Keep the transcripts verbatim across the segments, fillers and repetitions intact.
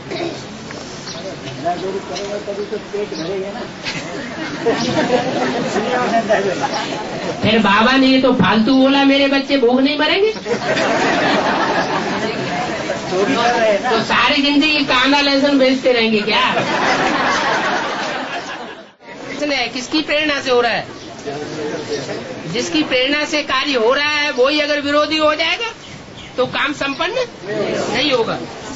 तभी तो पेट भरेगा ना। फिर बाबा ने तो फालतू बोला मेरे बच्चे भूख नहीं मरेंगे। तो, तो सारी जिंदगी कांदा लहसुन बेचते रहेंगे क्या? किसकी प्रेरणा से हो रहा है? जिसकी प्रेरणा से कार्य हो रहा है वही अगर विरोधी हो जाएगा तो काम संपन्न नहीं होगा।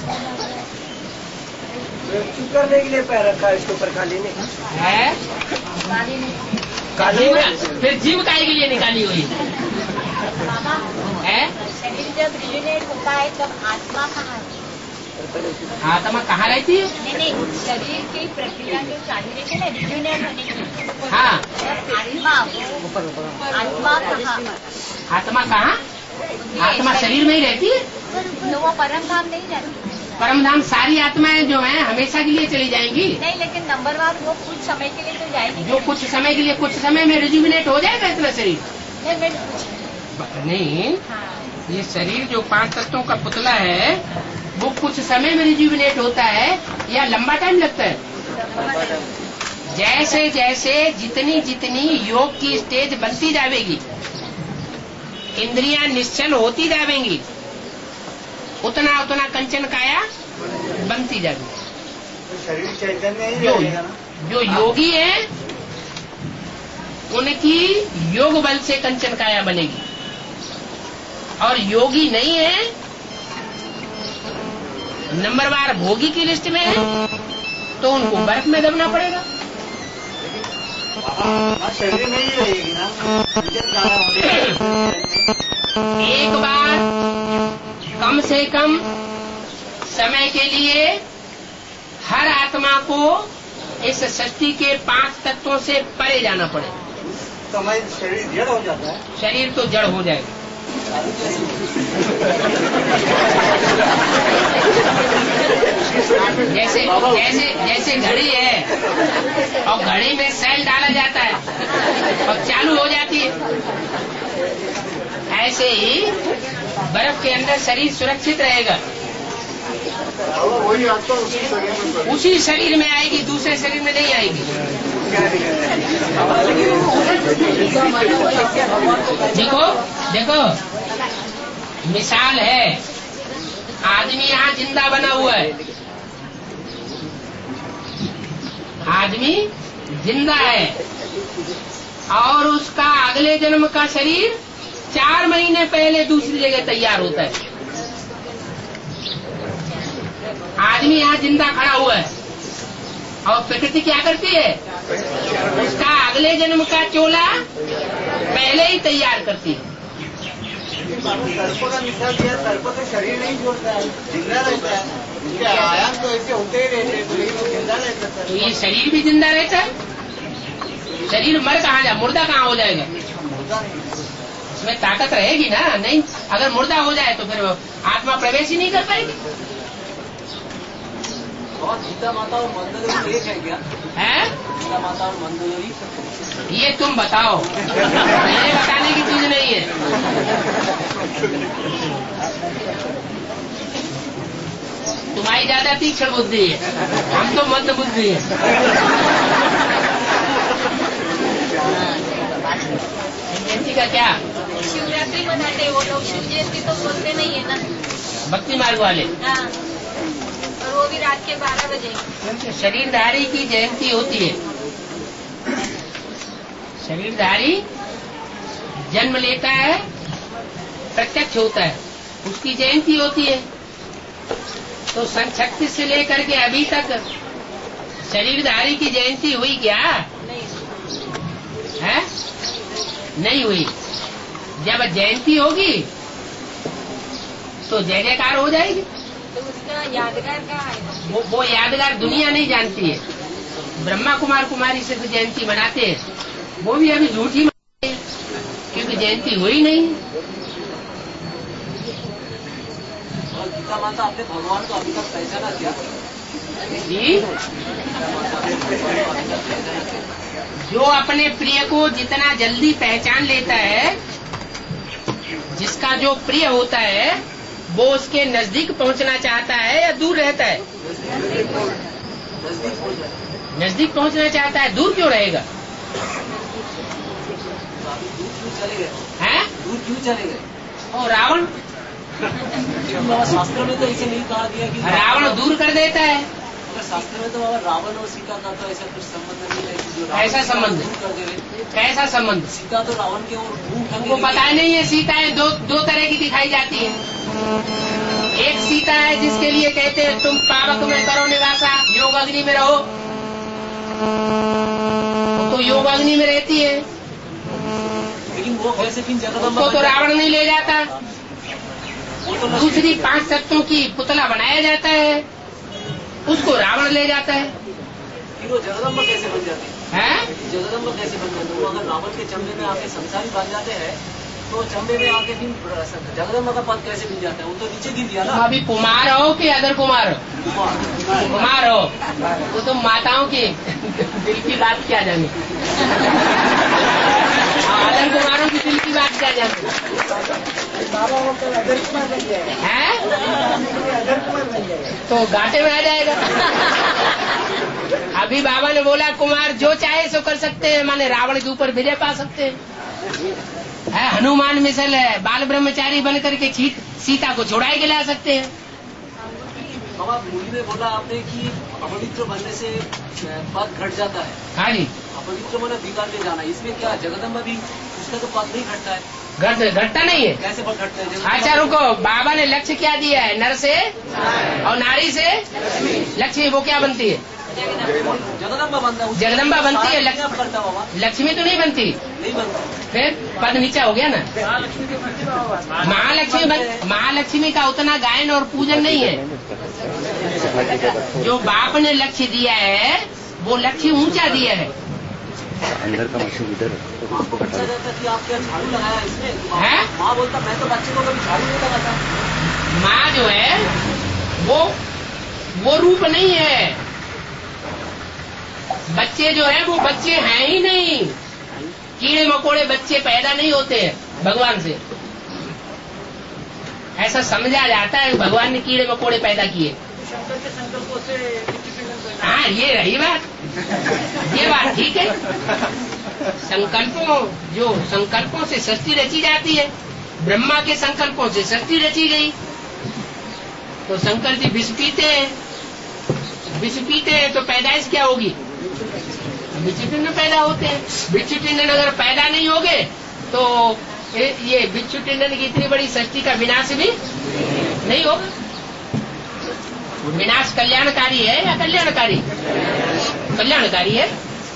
करने के लिए पैर रखा है इसके ऊपर खाली नहीं है। काली फिर जीव काय के लिए निकाली हुई है। शरीर जब रिजुनेट होता है तब आत्मा कहाँ है? आत्मा कहाँ रहती है? नहीं नहीं, शरीर की प्रक्रिया जो चालू रहती है ना रिजुनेट होने की। हाँ, आत्मा आत्मा कहाँ? आत्मा कहाँ? आत्मा शरीर में ही रहती है। तो वो परम धाम नहीं जाती। परम धाम सारी आत्माएं जो हैं हमेशा के लिए चली जाएंगी। नहीं, लेकिन नंबरवार वो कुछ समय के लिए तो जाएगी। जो कुछ समय के लिए, कुछ समय में रिजुविनेट हो जाएगा इतना शरीर। नहीं मैं नहीं, हाँ। ये शरीर जो पांच तत्वों का पुतला है वो कुछ समय में रिजुविनेट होता है या लंबा टाइम लगता है? जैसे जैसे जितनी जितनी योग की स्टेज बनती जाएगी, इंद्रियां निश्चल होती जाएंगी, उतना उतना कंचन काया बनती जाएगी। शरीर चैतन्य ही जो, रहेगा ना। जो योगी है उनकी योग बल से कंचन काया बनेगी, और योगी नहीं है, नंबरवार भोगी की लिस्ट में है, तो उनको बर्फ में दबना पड़ेगा। शरीर में ही रहेगी ना। एक बार कम से कम समय के लिए हर आत्मा को इस सृष्टि के पांच तत्वों से परे जाना पड़ेगा। तो हमारी शरीर जड़ हो जाता है। शरीर तो जड़ हो जाएगा। जैसे जैसे जैसे घड़ी है और घड़ी में सेल डाला जाता है और चालू हो जाती है, ऐसे ही बर्फ के अंदर शरीर सुरक्षित रहेगा। वही आपको उसी शरीर में उसी शरीर में आएगी, दूसरे शरीर में नहीं आएगी। देखो देखो मिसाल है, आदमी यहाँ जिंदा बना हुआ है, आदमी जिंदा है और उसका अगले जन्म का शरीर चार महीने पहले दूसरी जगह तैयार होता है। आदमी यहाँ जिंदा खड़ा हुआ है और प्रकृति क्या करती है, उसका अगले जन्म का चोला पहले ही तैयार करती है। सर्पों का मिसाल दिया, सर्पों का शरीर नहीं छोड़ता है, जिंदा रहता है, उनके आयाम तो ऐसे होते ही रहते हैं, तो लेकिन वो जिंदा रहता है। तो ये शरीर भी जिंदा रहता है। शरीर मर कहाँ जाए, मुर्दा कहाँ हो जाएगा? इसमें ताकत रहेगी ना। नहीं, अगर मुर्दा हो जाए तो फिर आत्मा प्रवेश ही नहीं कर पाएगी। गीता माता और मंदोदरी एक है क्या? है गीता माता और मंदोदरी ये तुम बताओ, मेरे बताने की चीज नहीं है। तुम्हारी ज्यादा तीक्ष्ण बुद्धि है, हम तो मंद बुद्धि है। जयंती का क्या? शिवरात्रि मनाते वो लोग, शिव जयंती तो बोलते नहीं है ना, भक्ति मार्ग वाले। हाँ, और वो भी रात के बारह बजे। शरीरधारी की जयंती होती है। शरीरधारी जन्म लेता है, प्रत्यक्ष होता है, उसकी जयंती होती है। तो सन छत्तीस से लेकर के अभी तक शरीरधारी की जयंती हुई क्या? है नहीं हुई। जब जयंती होगी तो जय जयकार हो जाएगी। तो उसका यादगार कहाँ है? वो, वो यादगार दुनिया नहीं जानती है। ब्रह्मा कुमार कुमारी सिर्फ जयंती मनाते हैं, वो भी अभी झूठी मनाते हैं क्योंकि जयंती हुई नहीं। गीता माता आपने भगवान को अभी तक पहचाना क्या? जी, जो अपने प्रिय को जितना जल्दी पहचान लेता है, जिसका जो प्रिय होता है वो उसके नजदीक पहुंचना चाहता है या दूर रहता है? नजदीक पहुंचना चाहता है, दूर क्यों रहेगा? हैं? दूर क्यों चले गए? और रावण शास्त्र में तो इसे नहीं कहा गया कि रावण दूर कर देता है। शास्त्र में तो बाबा रावण और सीता का तो ऐसा कुछ संबंध नहीं है कि जो ऐसा संबंध कर दे रहे। कैसा संबंध? सीता तो रावण के और भूख हमको पता नहीं है। सीताएं दो दो तरह की दिखाई जाती है। एक सीता है जिसके लिए कहते हैं तुम पावक में करो निवासा, योग अग्नि में रहो, तो योग अग्नि में रहती है। लेकिन वो कैसे फिर जगदम्बा उसको तो रावण नहीं ले जाता। वो तो दूसरी पांच तत्वों की पुतला बनाया जाता है, उसको रावण ले जाता है। फिर वो जगदम्बा कैसे बन जाती है? हैं? जगदम्बा कैसे बन जाती है? वो अगर रावण के चमड़े में आके संसारी बन जाते हैं तो चमड़े में आके फिर जगदम्बा का पद कैसे मिल जाता है? वो तो नीचे गिर दिया ना। अभी कुमार हो कि अदर कुमार हो? कुमार हो वो तो माताओं की दिल की बात क्या जाने। अदर कुमारों की दिल की बात क्या जाने है? तो घाटे में आ जाएगा। अभी बाबा ने बोला कुमार जो चाहे सो कर सकते हैं, माने रावण के ऊपर विजय पा सकते हैं। है हनुमान मिसल है, बाल ब्रह्मचारी बन करके सीता को छुड़ाए के ला सकते हैं। बाबा मूली में बोला आपने कि अपवित्र बनने से पद घट जाता है। हाँ जी, अपवित्र मैंने बिगाड़ ले जाना, इसमें क्या जगदम्बा भी उसका तो पद नहीं घटता है? घट घटता नहीं है। कैसे पद घटता है? अच्छा रुको, बाबा ने लक्ष्य क्या दिया है? नर से और नारी से लक्ष्मी वो क्या बनती है? जगदम्बा बनता है। जगदम्बा बनती है। लक्ष्मी करता बाबा लक्ष्मी तो नहीं बनती। नहीं बनता। फिर पद नीचा हो गया ना। महालक्ष्मी बन महालक्ष्मी का उतना गायन और पूजन नहीं है। जो बाप ने लक्ष्य दिया है वो लक्ष्य ऊंचा दिया है। अंदर का मशीन इधर पूछा जाता कि आप क्या झाड़ू लगाया इसमें? है? माँ बोलता मैं तो बच्चे को कभी झाड़ू नहीं लगाता। माँ जो है वो वो रूप नहीं है। बच्चे जो है वो बच्चे हैं ही नहीं। कीड़े मकोड़े बच्चे पैदा नहीं होते हैं भगवान से। ऐसा समझा जाता है भगवान ने कीड़े मकोड़े पैदा किए। शंकर के संकल्पों से हाँ ये रही बात, ये बात ठीक है। संकल्पों जो संकल्पों से सृष्टि रची जाती है, ब्रह्मा के संकल्पों से सृष्टि रची गई। तो शंकर जी विष पीते हैं, विष पीते हैं तो पैदाइश क्या होगी? बिच्छू टिंडन पैदा होते हैं। बिच्छू टिंडन अगर पैदा नहीं होगे तो ये बिच्छू टिंडन की इतनी बड़ी सृष्टि का विनाश भी नहीं होगा। विनाश कल्याणकारी है या कल्याणकारी? कल्याणकारी है।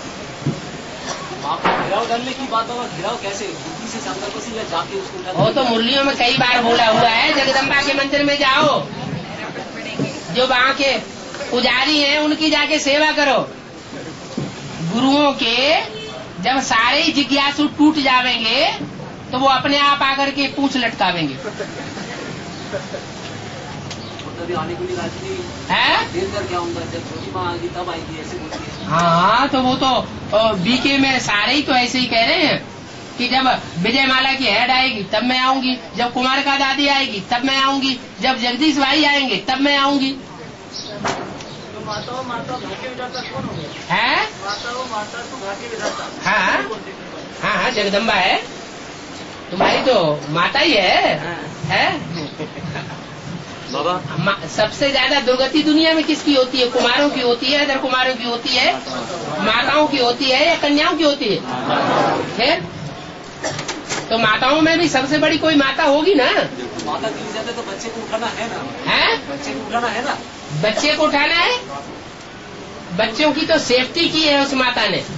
घिराव डालने की बात होगा, घिराव कैसे? बुद्धि से संकल्प से या जाके उसको? वो तो मुरलियों में कई बार बोला हुआ है। जगदम्बा के मंदिर में जाओ, जो वहाँ के पुजारी हैं उनकी जाके सेवा करो। गुरुओं के जब सारे ही जिज्ञासु टूट जावेंगे तो वो अपने आप आकर के पूंछ लटकावेंगे। तभी आने के लिए राजी है? देर कर क्या होगा? जब छोटी माँ आएगी तब आएगी, ऐसे बोलती है। हाँ तो वो तो बीके में सारे ही तो ऐसे ही कह रहे हैं कि जब विजय माला की हेड आएगी तब मैं आऊंगी, जब कुमार का दादी आएगी तब मैं आऊंगी, जब जगदीश भाई आएंगे तब मैं आऊंगी। तो माता माता घाटे विधाता कौन हो गया? है? माता माता तो घाटे विधाता। हाँ हाँ हाँ जगदम्बा है तुम्हारी तो माता ही है, है? बाबा सबसे ज्यादा दुर्गति दुनिया में किसकी होती है? कुमारों की होती है, अदर कुमारों की होती है, माताओं की होती है या कन्याओं की होती है? फिर तो माताओं में भी सबसे बड़ी कोई माता होगी ना। माता गिर जाते तो बच्चे को उठाना है ना। है? बच्चे को उठाना है ना। बच्चे को उठाना है। बच्चों की तो सेफ्टी की है उस माता ने।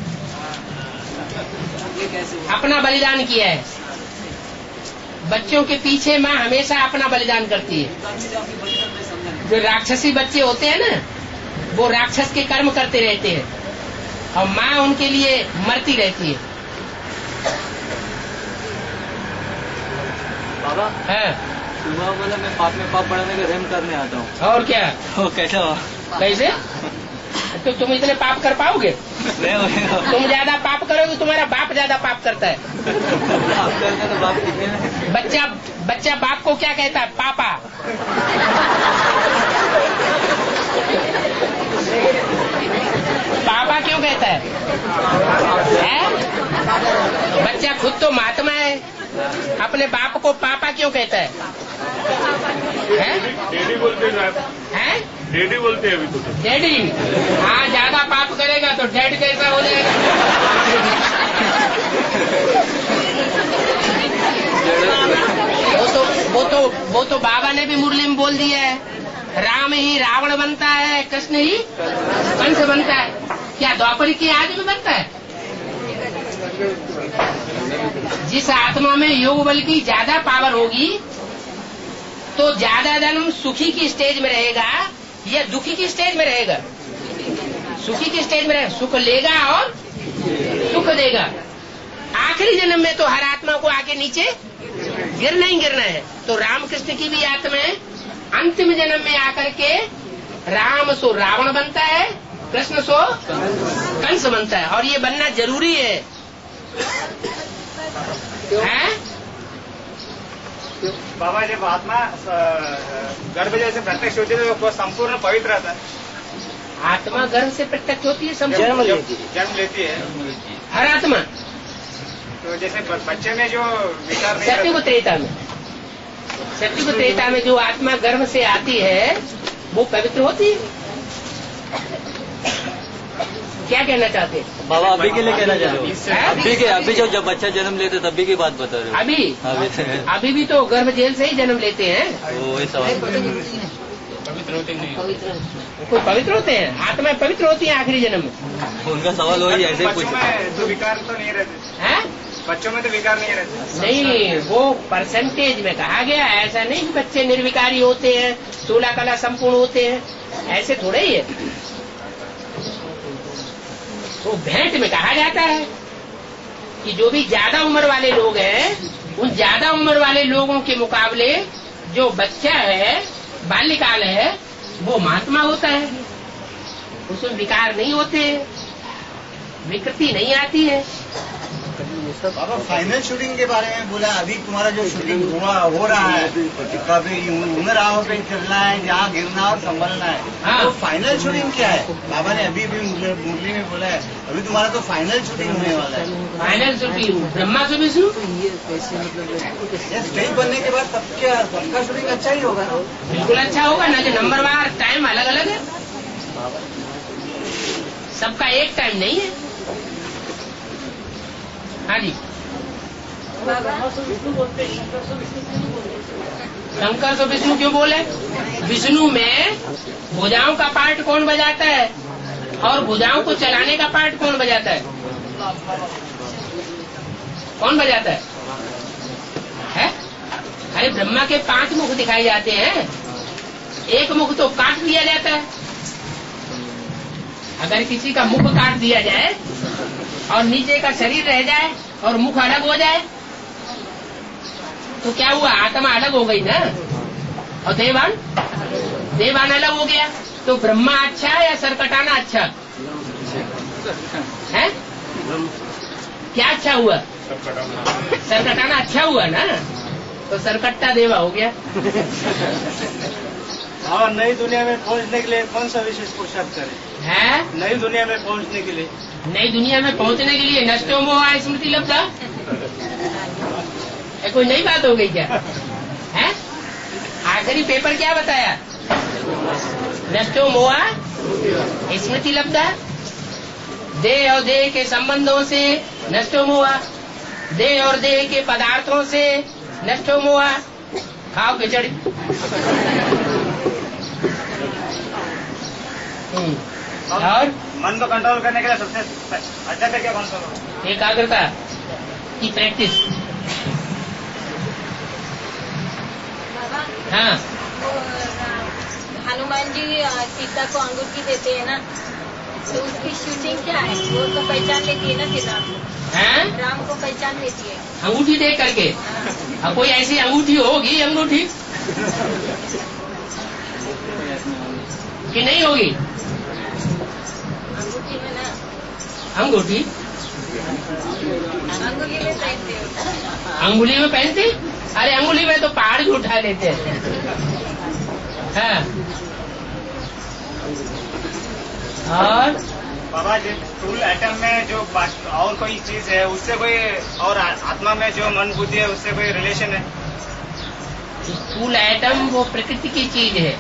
ये कैसे? अपना बलिदान किया है। बच्चों के पीछे माँ हमेशा अपना बलिदान करती है। जो राक्षसी बच्चे होते हैं ना, वो राक्षस के कर्म करते रहते हैं और माँ उनके लिए मरती रहती है। बाबा है? सुबह मतलब मैं पाप में पाप बढ़ाने का रहम करने आता हूँ। और क्या? ओ कैसा? कैसे? तो तुम इतने पाप कर पाओगे? तुम ज्यादा पाप करोगे, तुम्हारा बाप ज्यादा पाप करता है। बच्चा बच्चा बाप को क्या कहता है? पापा। पापा क्यों कहता है? है? बच्चा खुद तो महात्मा है, अपने बाप को पापा क्यों कहता है? डैडी बोलते हैं? डैडी बोलते हैं अभी तो। डैडी? हाँ, ज्यादा पाप करेगा तो डैड कैसा हो जाएगा? वो तो वो तो वो तो बाबा ने भी मुरली में बोल दिया है, राम ही रावण बनता है, कृष्ण ही कंस बनता है। क्या द्वापर की आदमी बनता है? जिस आत्मा में योग बल की ज्यादा पावर होगी तो ज्यादा जन्म सुखी की स्टेज में रहेगा या दुखी की स्टेज में रहेगा? सुखी की स्टेज में रहेगा, सुख लेगा और सुख देगा। आखिरी जन्म में तो हर आत्मा को आके नीचे गिरना ही गिरना है। तो रामकृष्ण की भी आत्माएं अंतिम जन्म में आकर के राम सो रावण बनता है, कृष्ण सो कंस बनता है, और ये बनना जरूरी है। हैं? बाबा, जब आत्मा गर्भ जैसे प्रत्यक्ष होती है तो वो संपूर्ण पवित्र रहता है। आत्मा गर्भ से प्रत्यक्ष होती है, संपूर्ण जन्म लेती है हर आत्मा। तो जैसे बच्चे में जो विचार नहीं सत्य को त्रेता में सत्य को त्रेता में जो आत्मा गर्भ से आती है वो पवित्र होती है। क्या कहना चाहते हैं बाबा? अभी के लिए कहना चाहते हो? अभी के अभी जो जब बच्चा जन्म लेते तभी की बात बता रहे हो? अभी अभी, अभी भी तो गर्भ जेल से ही जन्म लेते हैं। वो सवाल पवित्र होते नहीं, कोई पवित्र होते हैं, आत्मा पवित्र होती है आखिरी जन्म में। उनका सवाल वही ऐसे ही पूछा। तो विकार तो नहीं रहते हैं? बच्चों में तो विकार नहीं रहते। नहीं, वो परसेंटेज में कहा गया, ऐसा नहीं कि बच्चे निर्विकारी होते हैं, सोलह कला संपूर्ण होते हैं, ऐसे थोड़े ही है। तो भेंट में कहा जाता है कि जो भी ज्यादा उम्र वाले लोग हैं, उन ज्यादा उम्र वाले लोगों के मुकाबले जो बच्चा है, बाल्यकाल है, वो महात्मा होता है। उसमें विकार नहीं होते, विकृति नहीं आती है। बाबा, फाइनल शूटिंग के बारे में बोला, अभी तुम्हारा जो शूटिंग हुआ हो रहा है, कभी उम्र राहों पे चलना है, जहाँ गिरना और संभलना है। हाँ। तो फाइनल शूटिंग क्या है? बाबा ने अभी भी मुरली में बोला है, अभी तुम्हारा तो फाइनल शूटिंग होने वाला है। फाइनल शूटिंग ब्रह्मा से विष्णु। स्टेज बनने के बाद सबका सबका शूटिंग अच्छा ही होगा ना? बिल्कुल अच्छा होगा ना, कि नंबर वार टाइम अलग अलग है, सबका एक टाइम नहीं है। हाँ जी, शंकर सो विष्णु क्यों बोले? विष्णु में भुजाओं का पार्ट कौन बजाता है और भुजाओं को चलाने का पार्ट कौन बजाता है? कौन बजाता है? है? अरे ब्रह्मा के पांच मुख दिखाए जाते हैं, एक मुख तो काट दिया जाता है। अगर किसी का मुख काट दिया जाए और नीचे का शरीर रह जाए और मुख अलग हो जाए तो क्या हुआ? आत्मा अलग हो गई ना, और देवान देवान अलग हो गया। तो ब्रह्मा अच्छा है या सरकटाना अच्छा है? क्या अच्छा हुआ? सरकटाना अच्छा हुआ ना, तो सरकट्टा देवा हो गया। और नई दुनिया में पहुंचने के लिए कौन सा विशेष पुरुषार्थ करें? है नई दुनिया में पहुंचने के लिए नई दुनिया में पहुंचने के लिए नष्टो मोह स्मृति लब्धा, कोई नई बात हो गई क्या? है? आखिरी पेपर क्या बताया? नष्टो मोह स्मृति लब्धा, देह और देह के संबंधों से नष्टो मोह, देह और देह के पदार्थों से नष्टो मोह। खाओ खिचड़ी। और मन को कंट्रोल करने के लिए सबसे अच्छा तरीका कौन सा? एकाग्रता की प्रैक्टिस। हाँ, हनुमान जी सीता को अंगूठी देते हैं ना, तो उसकी शूटिंग क्या है? वो तो पहचान लेती है ना सीता, हैं? राम को पहचान लेती है अंगूठी दे करके। अब कोई ऐसी अंगूठी होगी अंगूठी कि नहीं होगी? अंगूठी में ना, अंगूठी अंगूठी में पहनते हो। अंगुली में पहनते? अरे अंगुली में तो पहाड़ भी उठा लेते हैं। हाँ। और बाबा जी स्थूल एटम में जो बात- और कोई चीज है उससे कोई, और आत्मा में जो मन बुद्धि है उससे कोई रिलेशन है? स्थूल एटम वो प्रकृति की चीज है,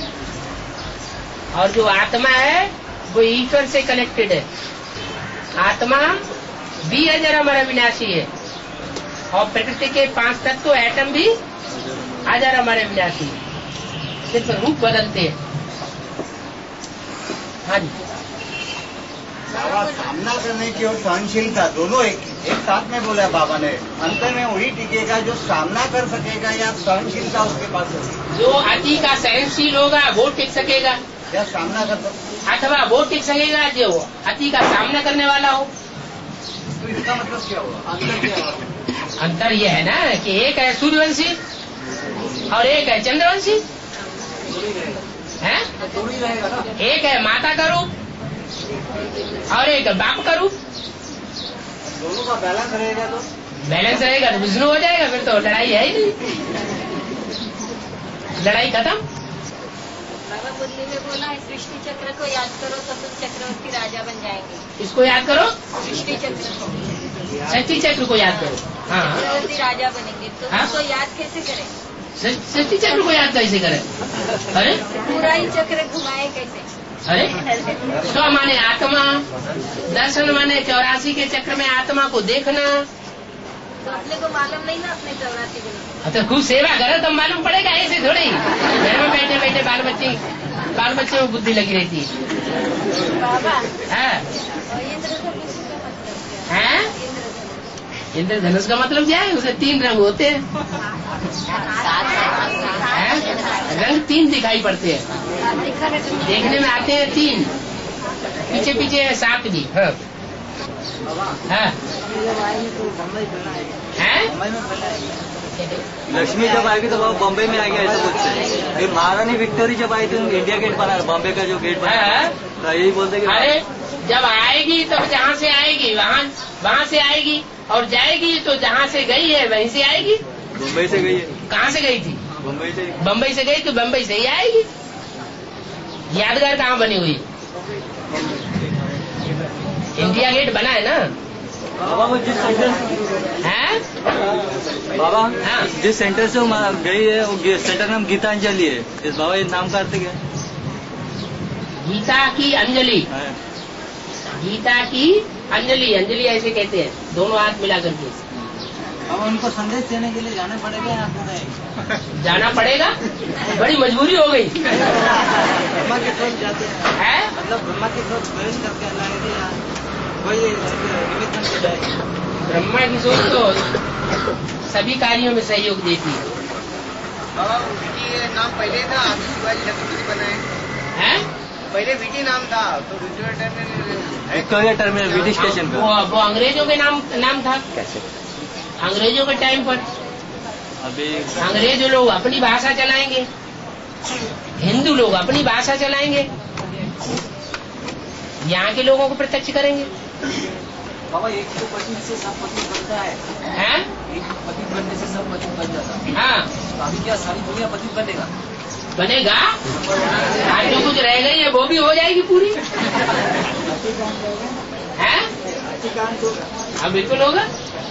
और जो आत्मा है वो ईश्वर से कनेक्टेड है। आत्मा भी अजर अमर अविनाशी है, और प्रकृति के पांच तत्व एटम भी अजर अमर अविनाशी है, सिर्फ रूप बदलते हैं। हाँ जी। बाबा सामना करने की और सहनशीलता दोनों एक एक साथ में बोला बाबा ने। अंतर में वही टिकेगा जो सामना कर सकेगा या सहनशीलता उसके पास होगी। जो अति का सहनशील होगा वो टिक सकेगा, या सामना कर सकता, अथवा वो टिक सकेगा जो अति का सामना करने वाला हो। तो इसका मतलब क्या हुआ? अंतर क्या हुआ? अंतर ये है ना कि एक है सूर्यवंशी और एक है चंद्रवंशी है। थोड़ी रहेगा ना। एक है माता का रूप और एक है बाप का रूप। दोनों का बैलेंस रहेगा तो बैलेंस रहेगा तो विष्णु हो जाएगा, फिर तो लड़ाई है ही नहीं, लड़ाई खत्म। बाबा मुरली में बोला है सृष्टि चक्र को याद करो तो तुम चक्रवर्ती राजा बन जाएंगे। इसको याद करो, सृष्टि चक्र को, सृष्टि चक्र को याद करो। हाँ, चक्रवर्ती राजा बनेंगे तो हाँ? उसको याद कैसे करें? सृष्टि चक्र को याद कैसे करें? अरे पूरा ही चक्र घुमाए कैसे? अरे स्व माने आत्मा, दर्शन माने चौरासी के चक्र में आत्मा को देखना। तो अपने को मालूम नहीं ना अपने चौरासी गुना। तो खूब सेवा करो तो मालूम पड़ेगा, ऐसे थोड़ी घर में बैठे बैठे बाल बच्चे बाल बच्चे में बुद्धि लगी रहती है। बाबा हाँ और इंद्रधनुष का मतलब क्या है? हैं? इंद्रधनुष इंद्रधनुष का मतलब क्या है? उसे तीन रंग होते हैं, हैं? रंग तीन दिखाई पड़ते हैं, देखने में आते हैं तीन, पीछे पीछे है सात भी। हाँ हाँ हैं? लक्ष्मी जब आएगी तो वो बॉम्बे में आएगी ऐसा कुछ है। फिर महारानी विक्टोरी जब आई थी इंडिया गेट बना, बॉम्बे का जो गेट बना, हाँ? तो यही बोलते कि अरे जब आएगी तब जहाँ से आएगी वहाँ वहाँ से आएगी, और जाएगी तो जहाँ से गई है वहीं से आएगी। मुंबई से गई है, कहाँ से गई थी? मुंबई से। बम्बई से गई तो बम्बई से ही आएगी। यादगार कहाँ बनी हुई? इंडिया गेट बना है ना। बाबा वो जिस सेंटर है बाबा हाँ। जिस सेंटर से वो गई है वो सेंटर का नाम गीतांजलि है। इस बाबा ये नाम का अर्थ क्या है? गीता की अंजलि, हाँ। गीता की अंजलि, अंजलि ऐसे कहते हैं, दोनों हाथ मिला करके। अब उनको संदेश देने के लिए जाना पड़ेगा या नहीं? जाना पड़ेगा, बड़ी मजबूरी हो गई ब्रह्मा के थ्रू जाते हैं, है। मतलब ब्रह्मा के थ्रू प्रवेश करके लाएंगे या वही निमित्त बन के जाएगी? ब्रह्मा की सोच तो सभी कार्यों में सहयोग देती है। बाबा वीटी नाम पहले था, अभी शिवाजी छत्रपति बनाए हैं? पहले वीटी नाम था तो Victoria terminal Victoria terminal VT station वो, का वो अंग्रेजों के नाम नाम था। कैसे? अंग्रेजों के टाइम पर अभी अंग्रेज लोग अपनी भाषा चलाएंगे, हिंदू लोग अपनी भाषा चलाएंगे, यहाँ के लोगों को प्रत्यक्ष करेंगे। बाबा एक तो पति से सब पति बनता है, हैं? एक पति बनने से सब पति बन जाता है। हाँ तो अभी क्या सारी दुनिया पति बनेगा? बनेगा, आज जो कुछ रह गई है वो भी हो जाएगी पूरी। है हाँ बिल्कुल होगा।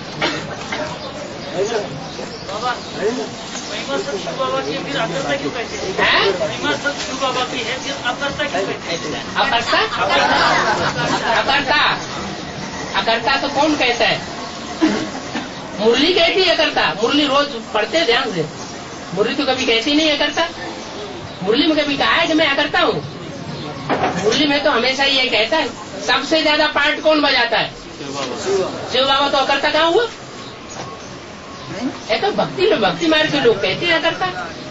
बाबा महिमा सब शिव बाबा की फिर अकर्ता क्यों कहते हैं? हैं? महिमा सब शिव बाबा की है फिर अकर्ता क्यों कहते हैं? अकर्ता अकर्ता अकर्ता तो कौन कहता है? मुरली कहती है अकर्ता। मुरली रोज पढ़ते हैं ध्यान से, मुरली तो कभी कहती नहीं अकर्ता। मुरली में कभी कहा है कि मैं अकर्ता हूँ? मुरली में तो हमेशा ये कहता है। सबसे ज्यादा पार्ट कौन बजाता है? शिव बाबा। तो अकर्ता कहाँ हुआ? ये तो भक्ति में भक्ति मार्ग के लोग कहते हैं अकर्ता।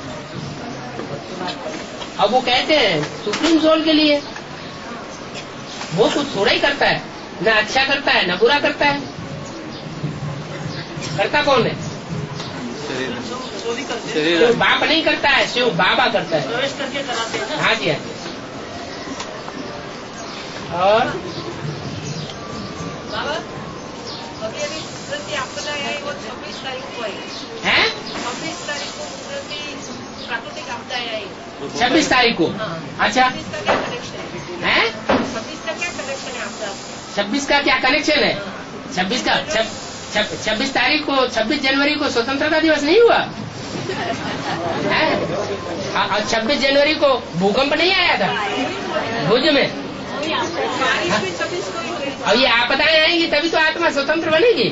अब वो कहते हैं सुप्रीम सोल के लिए, वो कुछ थोड़ा ही करता है, न अच्छा करता है न बुरा करता है। करता कौन है? शिव बाप नहीं करता है, शिव बाबा करता है। प्रवेश करके कराते हैं ना। हाँ जी हाँ जी। और बाबा अभी अभी प्रति आपदा है वो छब्बीस तारीख को है हैं छब्बीस तारीख को प्रति प्राकृतिक आपदा है छब्बीस तारीख को। अच्छा छब्बीस का क्या कनेक्शन है हैं छब्बीस का क्या कनेक्शन है आपदा छब्बीस का क्या कनेक्शन है? छब्बीस का छब्बीस तारीख को छब्बीस जनवरी को स्वतंत्रता दिवस नहीं हुआ है? और छब्बीस जनवरी को भूकंप नहीं आया था भुज में? और ये आपदाएं आएंगी तभी तो आत्मा स्वतंत्र बनेगी।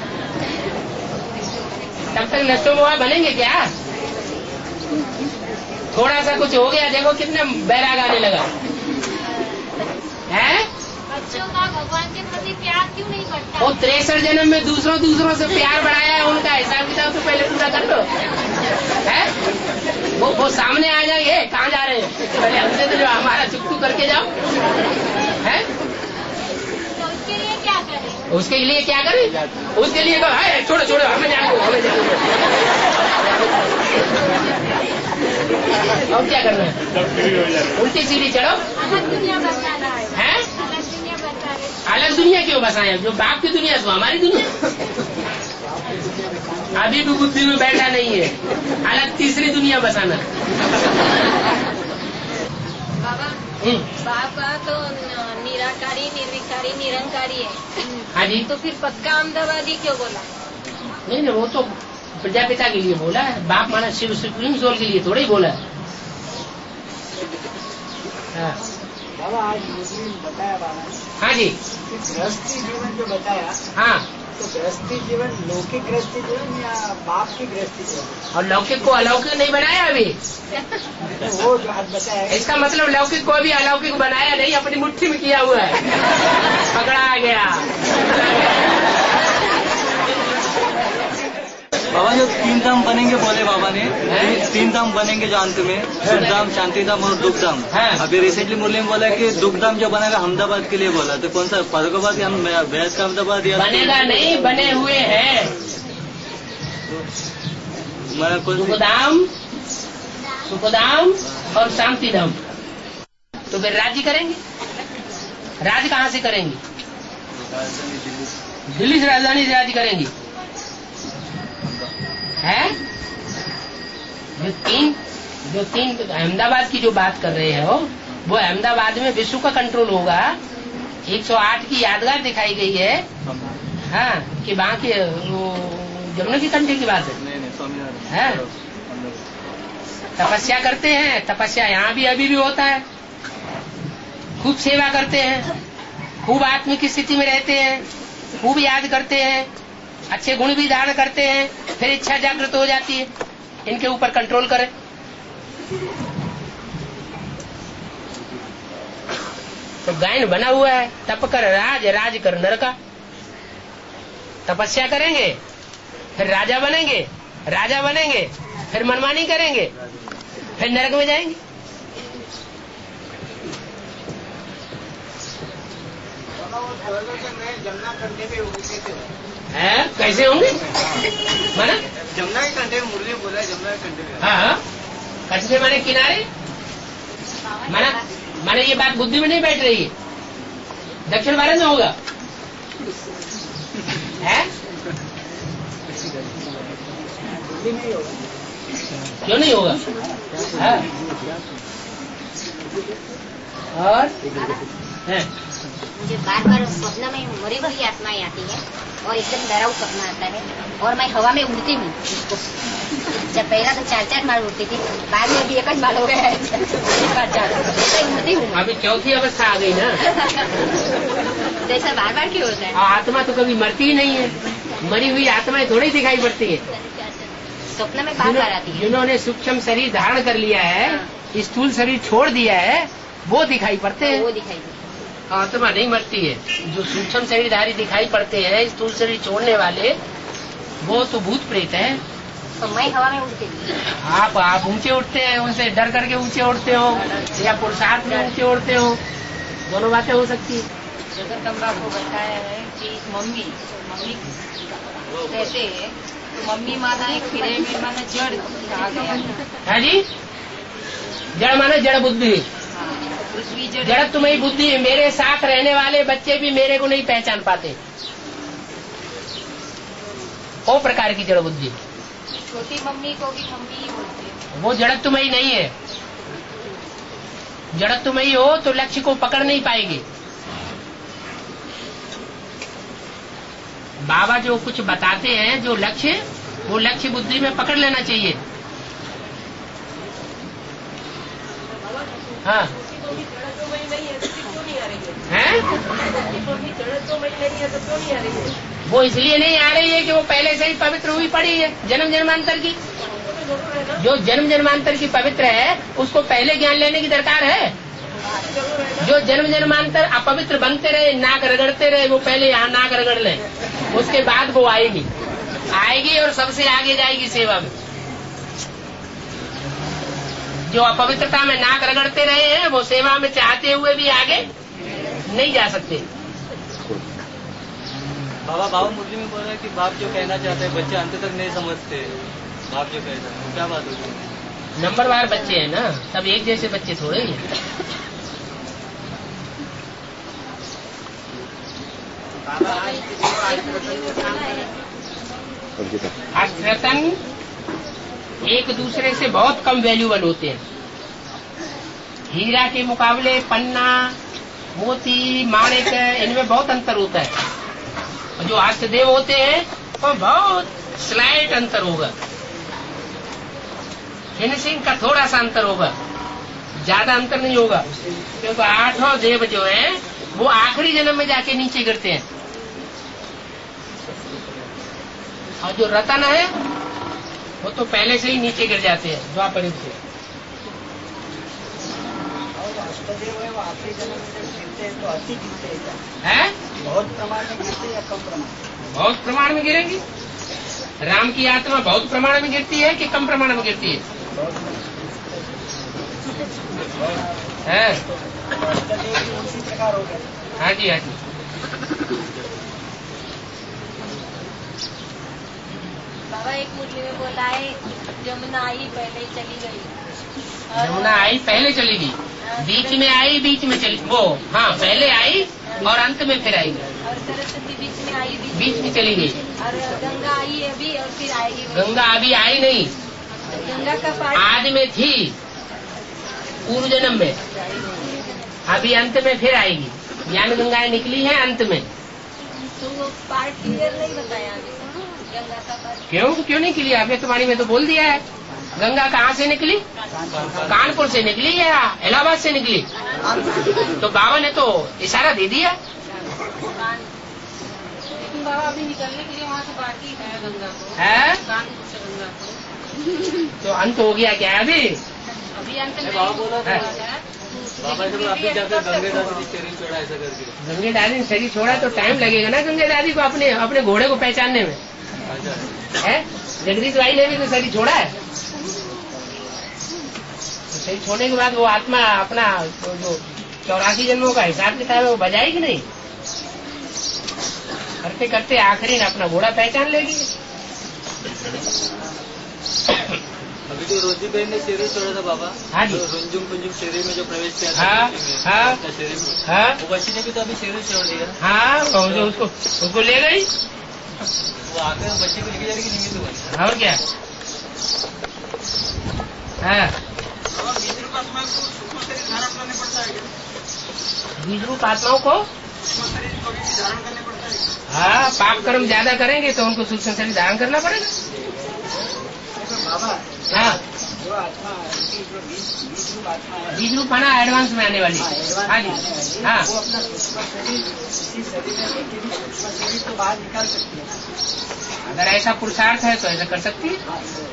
तब तक नष्टो मोहा बनेंगे क्या? थोड़ा सा कुछ हो गया देखो कितना बैराग आने लगा है। बच्चों का भगवान के प्रति प्यार क्यों नहीं बढ़ता? वो तिरसठ जन्म में दूसरों दूसरों से प्यार बढ़ाया है, उनका हिसाब किताब तो पहले पूरा कर लो है। वो वो सामने आ जाएंगे, कहाँ जा रहे हैं पहले हमसे तो जो हमारा चुपचुप करके जाओ है। तो उसके लिए क्या करें? उसके लिए क्या करें? उसके लिए कहो है छोड़ो छोड़ो हमें जाने दो हमें जाने दो। और क्या करना है? उल्टी सीढ़ी चढ़ो। अलग दुनिया बसाना है हैं? अलग दुनिया बसाने। अलग दुनिया क्यों बसाए? जो बाप की दुनिया है वो हमारी दुनिया अभी भी बुद्धि में बैठा नहीं है। अलग तीसरी दुनिया बसाना। बाबा हम्म, बाबा तो न- निराकारी निर्विकारी निरंकारी है। हाँ जी। तो फिर पक्का अहमदाबादी क्यों बोला? नहीं नहीं वो तो प्रजापिता के लिए बोला है। बाप माना शिव सुप्रीम सोल के लिए थोड़ा ही बोला है। हाँ, बाबा आज मुस्लिम बताया बाबा ने हाँ जी। कि गृहस्थी जीवन जो बताया हाँ, तो गृहस्थी जीवन लौकिक गृहस्थी जीवन या बाप की गृहस्थी जीवन और लौकिक को अलौकिक नहीं बनाया अभी। तो वो जो आज बताया इसका मतलब लौकिक को भी अलौकिक बनाया नहीं, अपनी मुट्ठी में किया हुआ है। पकड़ा गया। बाबा जो तीन धाम बनेंगे बोले बाबा ने, तीन धाम बनेंगे जो अंत में सुख धाम, शांति धाम और दुख धाम। हाँ। अभी रिसेंटली मुरली में बोला कि दुख धाम जो बनेगा अहमदाबाद के लिए बोला, तो कौन सा फर्रुखाबाद या बेहद का अहमदाबाद या बनेगा नहीं, बने हुए हैं। मैं कौन सी सुखधाम सुखधाम और शांति धाम। तो फिर राज्य करेंगे। राज्य कहाँ से करेंगे? दिल्ली से राजधानी से राज्य करेंगी है। जो तीन जो तीन अहमदाबाद की जो बात कर रहे हो वो अहमदाबाद में विश्व का कंट्रोल होगा। एक सौ आठ की यादगार दिखाई गई है हाँ कि वहाँ की वो जमुना की कंठी की बात है। नहीं नहीं स्वामीनारायण है तपस्या करते हैं। तपस्या यहाँ भी अभी भी होता है। खूब सेवा करते हैं, खूब आत्मिक स्थिति में रहते हैं, खूब याद करते हैं, अच्छे गुण भी धारण करते हैं, फिर इच्छा जागृत हो जाती है। इनके ऊपर कंट्रोल करें। तो गायन बना हुआ है, तप कर राज, राज कर नरका। तपस्या करेंगे, फिर राजा बनेंगे, राजा बनेंगे, फिर मनमानी करेंगे, फिर नरक में जाएंगे। जमुना कंठे पे उड़ते थे है कैसे होंगे? माना जमुना के कंठे में मुरली बोला है, जमुना के कंठे पे हाँ हाँ कंठे माने किनारे। माना माने ये बात बुद्धि में नहीं बैठ रही है। दक्षिण भारत में होगा है? क्यों नहीं होगा? हाँ। और है मुझे बार बार स्वप्न में मरी हुई आत्माएं आती है और एकदम डराव सपना आता है और मैं हवा में उड़ती हूँ। जब पहला तो चार चार माल उड़ती थी, बाद में अभी एक ही माल हो गया है। उड़ती हूँ अभी चौथी अवस्था आ गई ना। जैसा बार बार क्यों होता है? आत्मा तो कभी मरती ही नहीं है। मरी हुई आत्माएं थोड़ी दिखाई पड़ती है। स्वप्न में बार बार आती है। जिन्होंने सूक्ष्म शरीर धारण कर लिया है, स्थूल शरीर छोड़ दिया है, वो दिखाई पड़ते हैं। वो दिखाई देती आत्मा नहीं मरती है। जो सूक्ष्म शरीरधारी दिखाई पड़ते हैं, स्थूल शरीर छोड़ने वाले, वो तो भूत प्रेत है। तो मैं हवा में उड़ती हूँ। आप आप ऊंचे उठते हैं, उनसे डर करके ऊंचे उठते हो या पुरुषार्थ में ऊंचे उठते हो, दोनों बातें हो सकती है। जगदम्बा को बताया है कि मम्मी मम्मी कहते हैं तो मम्मी माना एक पिरामिड माना जड़ कहा गया। हाँ जी, जड़ माना जड़ बुद्धि। पृथ्वी जड़ जड़त्वमयी बुद्धि, मेरे साथ रहने वाले बच्चे भी मेरे को नहीं पहचान पाते, वो प्रकार की जड़ बुद्धि। छोटी मम्मी को भी मम्मी ही बोलते हैं। वो जड़त्वमयी नहीं है। जड़त्वमयी हो तो लक्ष्य को पकड़ नहीं पाएगी। बाबा जो कुछ बताते हैं, जो लक्ष्य, वो लक्ष्य बुद्धि में पकड़ लेना चाहिए। हाँ है? वो इसलिए नहीं आ रही है कि वो पहले से ही पवित्र हुई पड़ी है, जन्म जन्मांतर की। जो जन्म जन्मांतर की पवित्र है उसको पहले ज्ञान लेने की दरकार है। जो जन्म जन्मांतर अपवित्र बनते रहे, नाक रगड़ते रहे, वो पहले यहाँ नाक रगड़ ले, उसके बाद वो आएगी आएगी और सबसे आगे जाएगी सेवा में। जो अपवित्रता में नाक रगड़ते रहे हैं वो सेवा में चाहते हुए भी आगे नहीं जा सकते। बाबा बाबा मुरली में बोल रहा है कि बाप जो कहना चाहते हैं बच्चे अंत तक नहीं समझते। बाप जो कहते हैं क्या बात होती है? नंबरवार बच्चे हैं ना, सब एक जैसे बच्चे थोड़े ही हैं। अष्टरत्न एक दूसरे से बहुत कम वैल्यूबल होते हैं। हीरा के मुकाबले पन्ना, मोती, माणिक, इनमें बहुत अंतर होता है। और जो अष्टदेव होते हैं वो बहुत स्लाइट अंतर होगा, फिनिशिंग का थोड़ा सा अंतर होगा, ज्यादा अंतर नहीं होगा। क्योंकि आठों देव जो है वो आखिरी जन्म में जाके नीचे गिरते हैं, और जो रतन है वो तो पहले से ही नीचे गिर जाते हैं द्वापर युग से। अष्टदेव है वो आखिरी जन्म में जब गिरते हैं तो अति गिरते हैं, बहुत प्रमाण में गिरते हैं या कम प्रमाण? बहुत प्रमाण में गिरेंगी। राम की आत्मा बहुत प्रमाण में गिरती है कि कम प्रमाण में गिरती है? है उसी प्रकार हो गया। हाँ जी, हाँ जी। बाबा एक मुरली में बोला है यमुना आई पहले ही चली गई। यमुना आई पहले चली गई, बीच में आई बीच में चली, वो हाँ पहले आई और अंत में फिर आई, और सरस्वती बीच में आई बीच, बीच में चली गई। और गंगा आई अभी और फिर आएगी। गंगा अभी आई नहीं, गंगा का पार्ट आदि में थी पूर्व जन्म में, अभी अंत में फिर आएगी। ज्ञान गंगाएं निकली है अंत में। तो वो पार्ट क्लियर नहीं बताया अभी गंगा का पार्ट। क्यों क्यों नहीं निकली? आपने तो वाणी में तो बोल दिया है। गंगा कहाँ से निकली? कानपुर से निकली या इलाहाबाद से निकली? तो बाबा ने तो इशारा दे दिया। लेकिन बाबा अभी निकलने के लिए वहाँ से बाकी है गंगा को, है कानपुर से गंगा को। तो अंत हो गया क्या अभी? अभी अंत में बाबा बोला था है। बाबा जब अभी जाकर गंगे दादी शरीर छोड़ा ऐसा करके। गंगे दादी ने शरीर छोड़ा तो टाइम लगेगा ना गंगे दादी को अपने अपने घोड़े को पहचानने में। है जगदीश भाई ने भी तो शरीर छोड़ा है। तो शरीर छोड़ने के बाद वो आत्मा अपना तो जो चौरासी जन्मों का हिसाब किताब है वो बजाएगी नहीं, करते करते आखिरी ने अपना घोड़ा पहचान लेगी। अभी जो रोजी बहन ने शरीर छोड़ा था बाबा, हाँ जी, तो रुंजुम कुंजुम शरीर में जो प्रवेश किया था हाँ हाँ शरीर में, हाँ वो बच्ची ने भी तो अभी शरीर छोड़ दिया। हाँ जो उसको उसको ले गई, वो आकर बच्चे को लेके जाएगी निमित्त बन। और क्या? हाँ बीज रूप आत्माओं को हाँ पाप कर्म ज्यादा करेंगे तो उनको सूक्ष्म शरीर धारण करना पड़ेगा। हाँ जो आत्मा जो बीज रूप आत्मा है, बीज रूप आना एडवांस में आने वाली। हाँ जी, हाँ वो अपना सूक्ष्म शरीर इसी शरीर में लेके भी सूक्ष्म शरीर तो बाहर निकाल सकती है। अगर ऐसा पुरुषार्थ है तो ऐसा कर सकती है।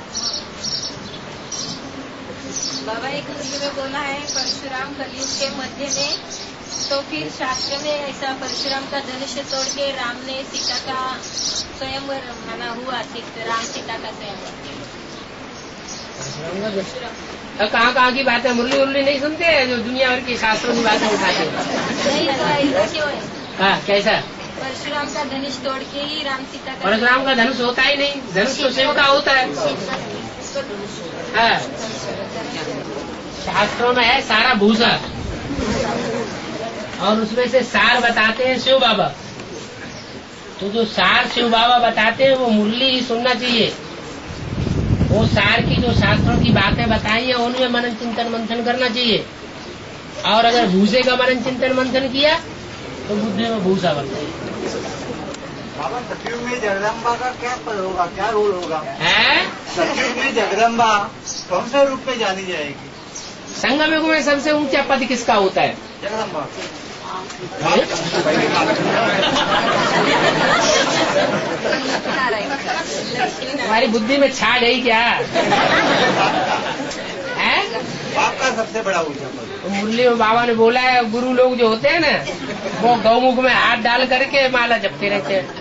बाबा एक मुरली में बोला है परशुराम कलयुग के मध्य में, तो फिर शास्त्र में ऐसा परशुराम का धनुष तोड़ के राम ने सीता का स्वयंवर माना हुआ, राम सीता का स्वयंवर। कहाँ कहाँ की बात है? मुरली उर्ली नहीं सुनते हैं जो दुनिया भर की शास्त्रों की बातें उठाते हैं। नहीं तो ऐसा क्यों है? हाँ कैसा? परशुराम का धनुष तोड़ के ही राम सीता का। परशुराम का धनुष होता ही नहीं, धनुष तो शिव का होता है। हाँ शास्त्रों में है सारा भूसा, और उसमें से सार बताते हैं शिव बाबा। तो जो सार शिव बाबा बताते हैं वो मुरली ही सुनना चाहिए। वो सार की जो शास्त्रों की बातें बताई है उनमें मनन चिंतन मंथन करना चाहिए। और अगर भूसे का मनन चिंतन मंथन किया तो बुद्धि में भूसा बनता है। बाबा सतयुग में जगदम्बा का क्या पद होगा, क्या रोल होगा? है सतयुग में जगदम्बा कौन से रूप में जानी जाएगी? संगम युग में सबसे ऊंचा पद किसका होता है? जगदम्बा। हमारी बुद्धि में छा गई क्या? है आपका सबसे बड़ा ऊंचा पद। तो मुरली में बाबा ने बोला है गुरु लोग जो होते हैं ना वो गौमुख में हाथ डाल करके माला जपते रहते हैं।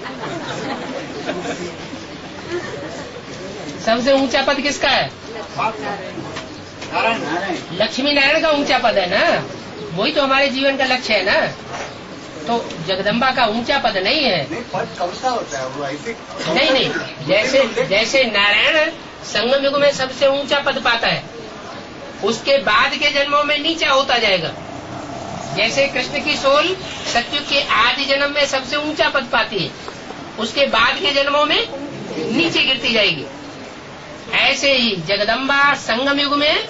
सबसे ऊंचा पद किसका है? नारायण नारायण लक्ष्मी नारायण का ऊंचा पद है ना। वही तो हमारे जीवन का लक्ष्य है ना। तो जगदम्बा का ऊंचा पद नहीं है। नहीं, पद कौन सा होता है वो? ऐसे नहीं नहीं, जैसे जैसे नारायण संगम युग में सबसे ऊंचा पद पाता है, उसके बाद के जन्मों में नीचा होता जाएगा। जैसे कृष्ण की सोल सतयुग के आदि जन्म में सबसे ऊंचा पद पाती है, उसके बाद के जन्मों में नीचे गिरती जाएगी। ऐसे ही जगदम्बा संगम युग में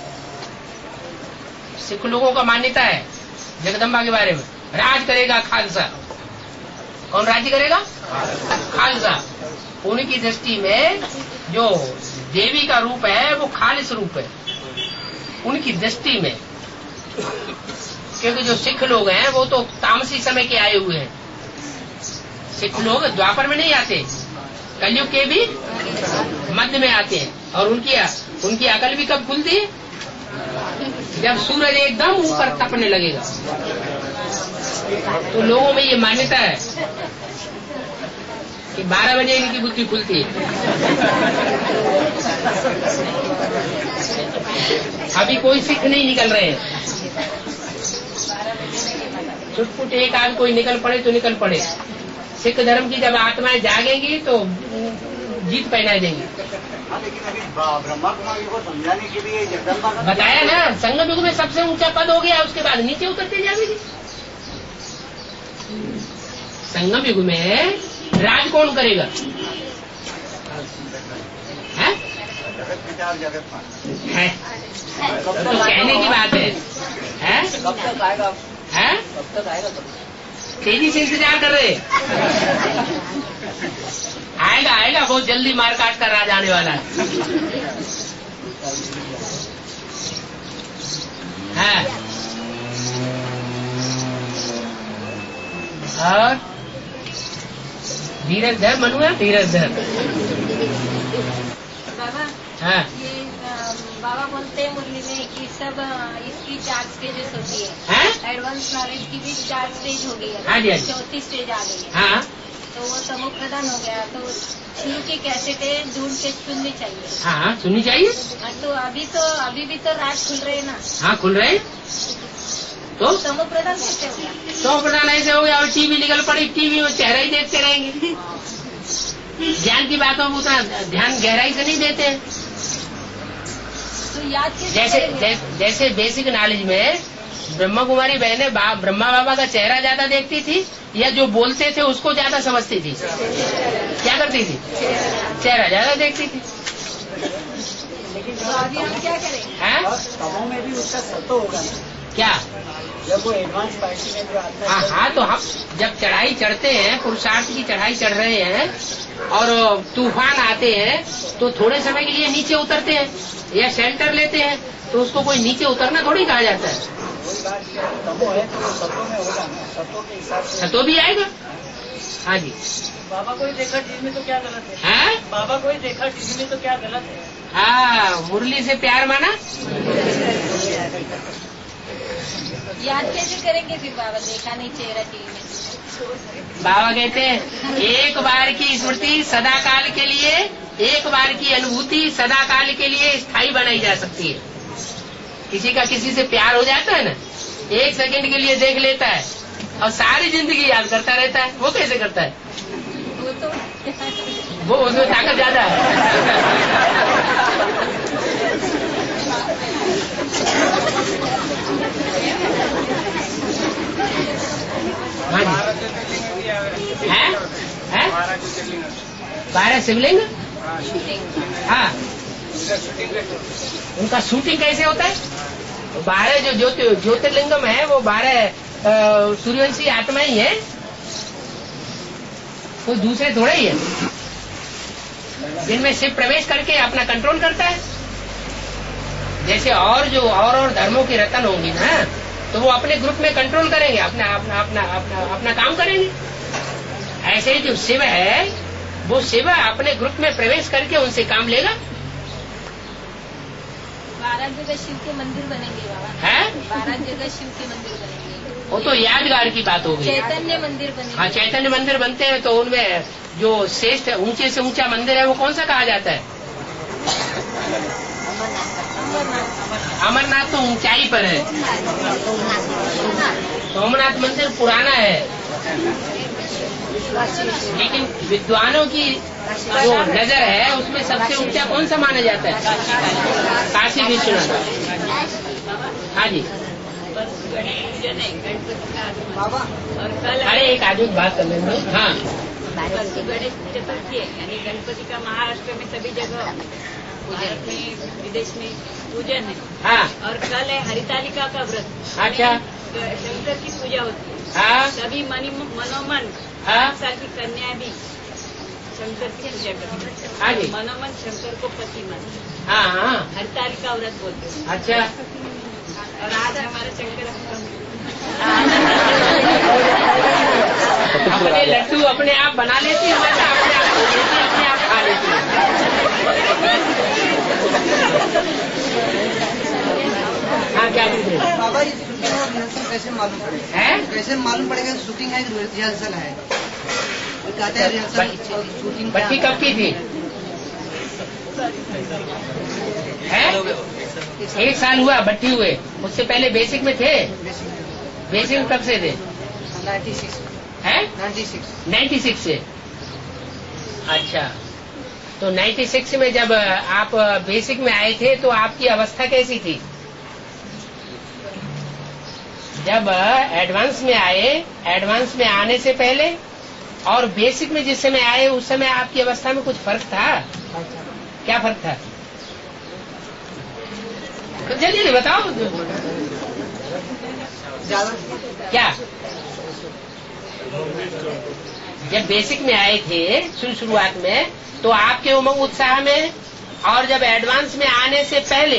सिख लोगों का मान्यता है जगदम्बा के बारे में, राज करेगा खालसा। कौन राज्य करेगा? खालसा। उनकी दृष्टि में जो देवी का रूप है वो खालिस रूप है उनकी दृष्टि में। क्योंकि जो सिख लोग हैं वो तो तामसी समय के आए हुए हैं। सिख लोग द्वापर में नहीं आते, कलयुग के भी मध्य में आते हैं। और उनकी उनकी अकल भी कब खुलती है? जब सूरज एकदम ऊपर तपने लगेगा। तो लोगों में ये मान्यता है कि बारह बजे इनकी बुद्धि खुलती है। अभी कोई सिख नहीं निकल रहे हैं। छुटपुट एक आध कोई निकल पड़े तो निकल पड़े। सिख धर्म की जब आत्माएं जागेंगी तो जीत पहना देंगी। लेकिन अभी ब्रह्मा कुमारी को समझाने के लिए जगदम्बा का बताया ना, संगम युग में सबसे ऊंचा पद हो गया, उसके बाद नीचे उतरते जाएगी। संगम युग में राज कौन करेगा? है? जगत पिता और जगत माता है तो कहने की बात है, है? कब तक आएगा? है? कब तक आएगा? तेजी से इंतजार कर रहे। आएगा आएगा, बहुत जल्दी मार काट कर राज आने वाला है। है और धीरज धर मनुआ, धीरज धर। बाबा हाँ ये अ, बाबा बोलते हैं मुरली में कि सब अ, इसकी चार स्टेजेस होती है। हैं? एडवांस नॉलेज की भी चार स्टेज हो गई हाँ जी, हाँ है, जी। चौथी स्टेज आ गई है। हाँ तो वो समूह प्रदान हो गया। तो शुरू की कैसेटें ढूंढ के सुननी चाहिए। हाँ सुननी चाहिए। हाँ, तो अभी तो अभी भी तो रात खुल रहे हैं ना, हाँ खुल रहे हैं। तो समूह प्रदान कैसे हो गया? सौ प्रधान ऐसे हो गया और टीवी निकल पड़ी, टीवी में चेहरा ही देखते रहेंगे। ज्ञान की बातों में उतना ध्यान गहराई से नहीं देते। तो याद कैसे जैसे करेंगे? जैसे, जैसे बेसिक नॉलेज में ब्रह्मा कुमारी बहनें बा, ब्रह्मा बाबा का चेहरा ज्यादा देखती थी या जो बोलते थे उसको ज्यादा समझती थी? क्या करती थी? चेहरा ज्यादा देखती थी। तो अभी हम क्या करेंगे? हैं? तमो में भी उसका सत्व होगा ना, क्या? जब वो एडवांस पार्टी में जो आता हाँ है। हाँ, तो हम जब चढ़ाई चढ़ते हैं, पुरुषार्थ की चढ़ाई चढ़ रहे हैं और तूफान आते हैं तो थोड़े समय के लिए नीचे उतरते हैं या शेल्टर लेते हैं, तो उसको कोई नीचे उतरना थोड़ी कहा जाता है। वही बात है, तमो है तो वो सत्व में होगा ना, सत्व के हिसाब से। तो भी आएगा। हाँ जी। बाबा को ही देखा टीवी में तो क्या गलत है? हाँ बाबा को ही देखा टीवी में तो क्या गलत है? हाँ, मुरली से प्यार माना। याद कैसे करेंगे फिर बाबा? देखा नहीं चेहरा टीवी में। बाबा कहते हैं एक बार की स्मृति सदा काल के लिए, एक बार की अनुभूति सदा काल के लिए स्थायी बनाई जा सकती है। किसी का किसी से प्यार हो जाता है ना, एक सेकंड के लिए देख लेता है और सारी जिंदगी याद करता रहता है। वो कैसे करता है? वो तो वो उसमें ताकत ज्यादा है। हाँ जी, है है बारह शिवलिंग। हाँ, उनका शूटिंग कैसे होता है? बारह जो ज्योति ज्योतिर्लिंगम है वो बारह सूर्यवंशी आत्मा ही है, कोई दूसरे थोड़े ही है, जिनमें शिव प्रवेश करके अपना कंट्रोल करता है। जैसे और जो और और धर्मों की रतन होंगी ना, तो वो अपने ग्रुप में कंट्रोल करेंगे, अपना अपना अपना अपना अपना काम करेंगे। ऐसे ही जो शिव है वो शिव अपने ग्रुप में प्रवेश करके उनसे काम लेगा। बारह जगह शिव के मंदिर बनेंगे बाबा। है बारह जगह शिव के मंदिर बनेंगे। वो तो यादगार की बात हो गई। चैतन्य मंदिर बनेंगे। हाँ, चैतन्य मंदिर बनते हैं तो उनमें जो श्रेष्ठ ऊंचे से ऊंचा मंदिर है वो कौन सा कहा जाता है? अमरनाथ तो ऊंचाई पर है, सोमनाथ मंदिर पुराना है, लेकिन विद्वानों की जो नजर है उसमें सबसे ऊंचा कौन सा माना जाता है? काशी विश्वनाथ। हाँ जी, अरे एक आदमी बात कर लेंगे। हाँ, गणेश चतुर्थी है, यानी गणपति का महाराष्ट्र में सभी जगह, भारत में विदेश में पूजन है। हाँ, और कल है हरितालिका का व्रत। अच्छा, शंकर की पूजा होती है। हाँ, सभी मनी मनोमन हाँ, पाँच साल की कन्या भी शंकर की पूजा करती है। हाँ जी, मनोमन शंकर को पति मानते हैं। हाँ हाँ, हरितालिका व्रत बोलते हैं। अच्छा, और आज हमारा शंकर अपने लड्डू अपने आप बना लेती है, अपने आप खो लेती है, अपने आप खा लेती है। हाँ, क्या बोल रहे बाबा, ये शूटिंग और रिहर्सल कैसे मालूम पड़ेगा? हैं? कैसे मालूम पड़ेगा शूटिंग है कि रिहर्सल है? कहते हैं रिहर्सल शूटिंग। भट्टी कब की थी? है? एक साल हुआ भट्टी हुए, उससे पहले बेसिक में थे। बेसिक कब से थे? नाइन्टी सिक्स है? नाइन्टी सिक्स नाइन्टी सिक्स से। अच्छा, तो नाइन्टी सिक्स में जब आप बेसिक में आए थे तो आपकी अवस्था कैसी थी? जब एडवांस में आए, एडवांस में आने से पहले और बेसिक में जिस समय आए उस समय आपकी अवस्था में कुछ फर्क था? क्या फर्क था? तो जल्दी जल्दी बताओ। क्या? जब बेसिक में आए थे शुरू शुरुआत में तो आपके उमंग उत्साह में, और जब एडवांस में आने से पहले,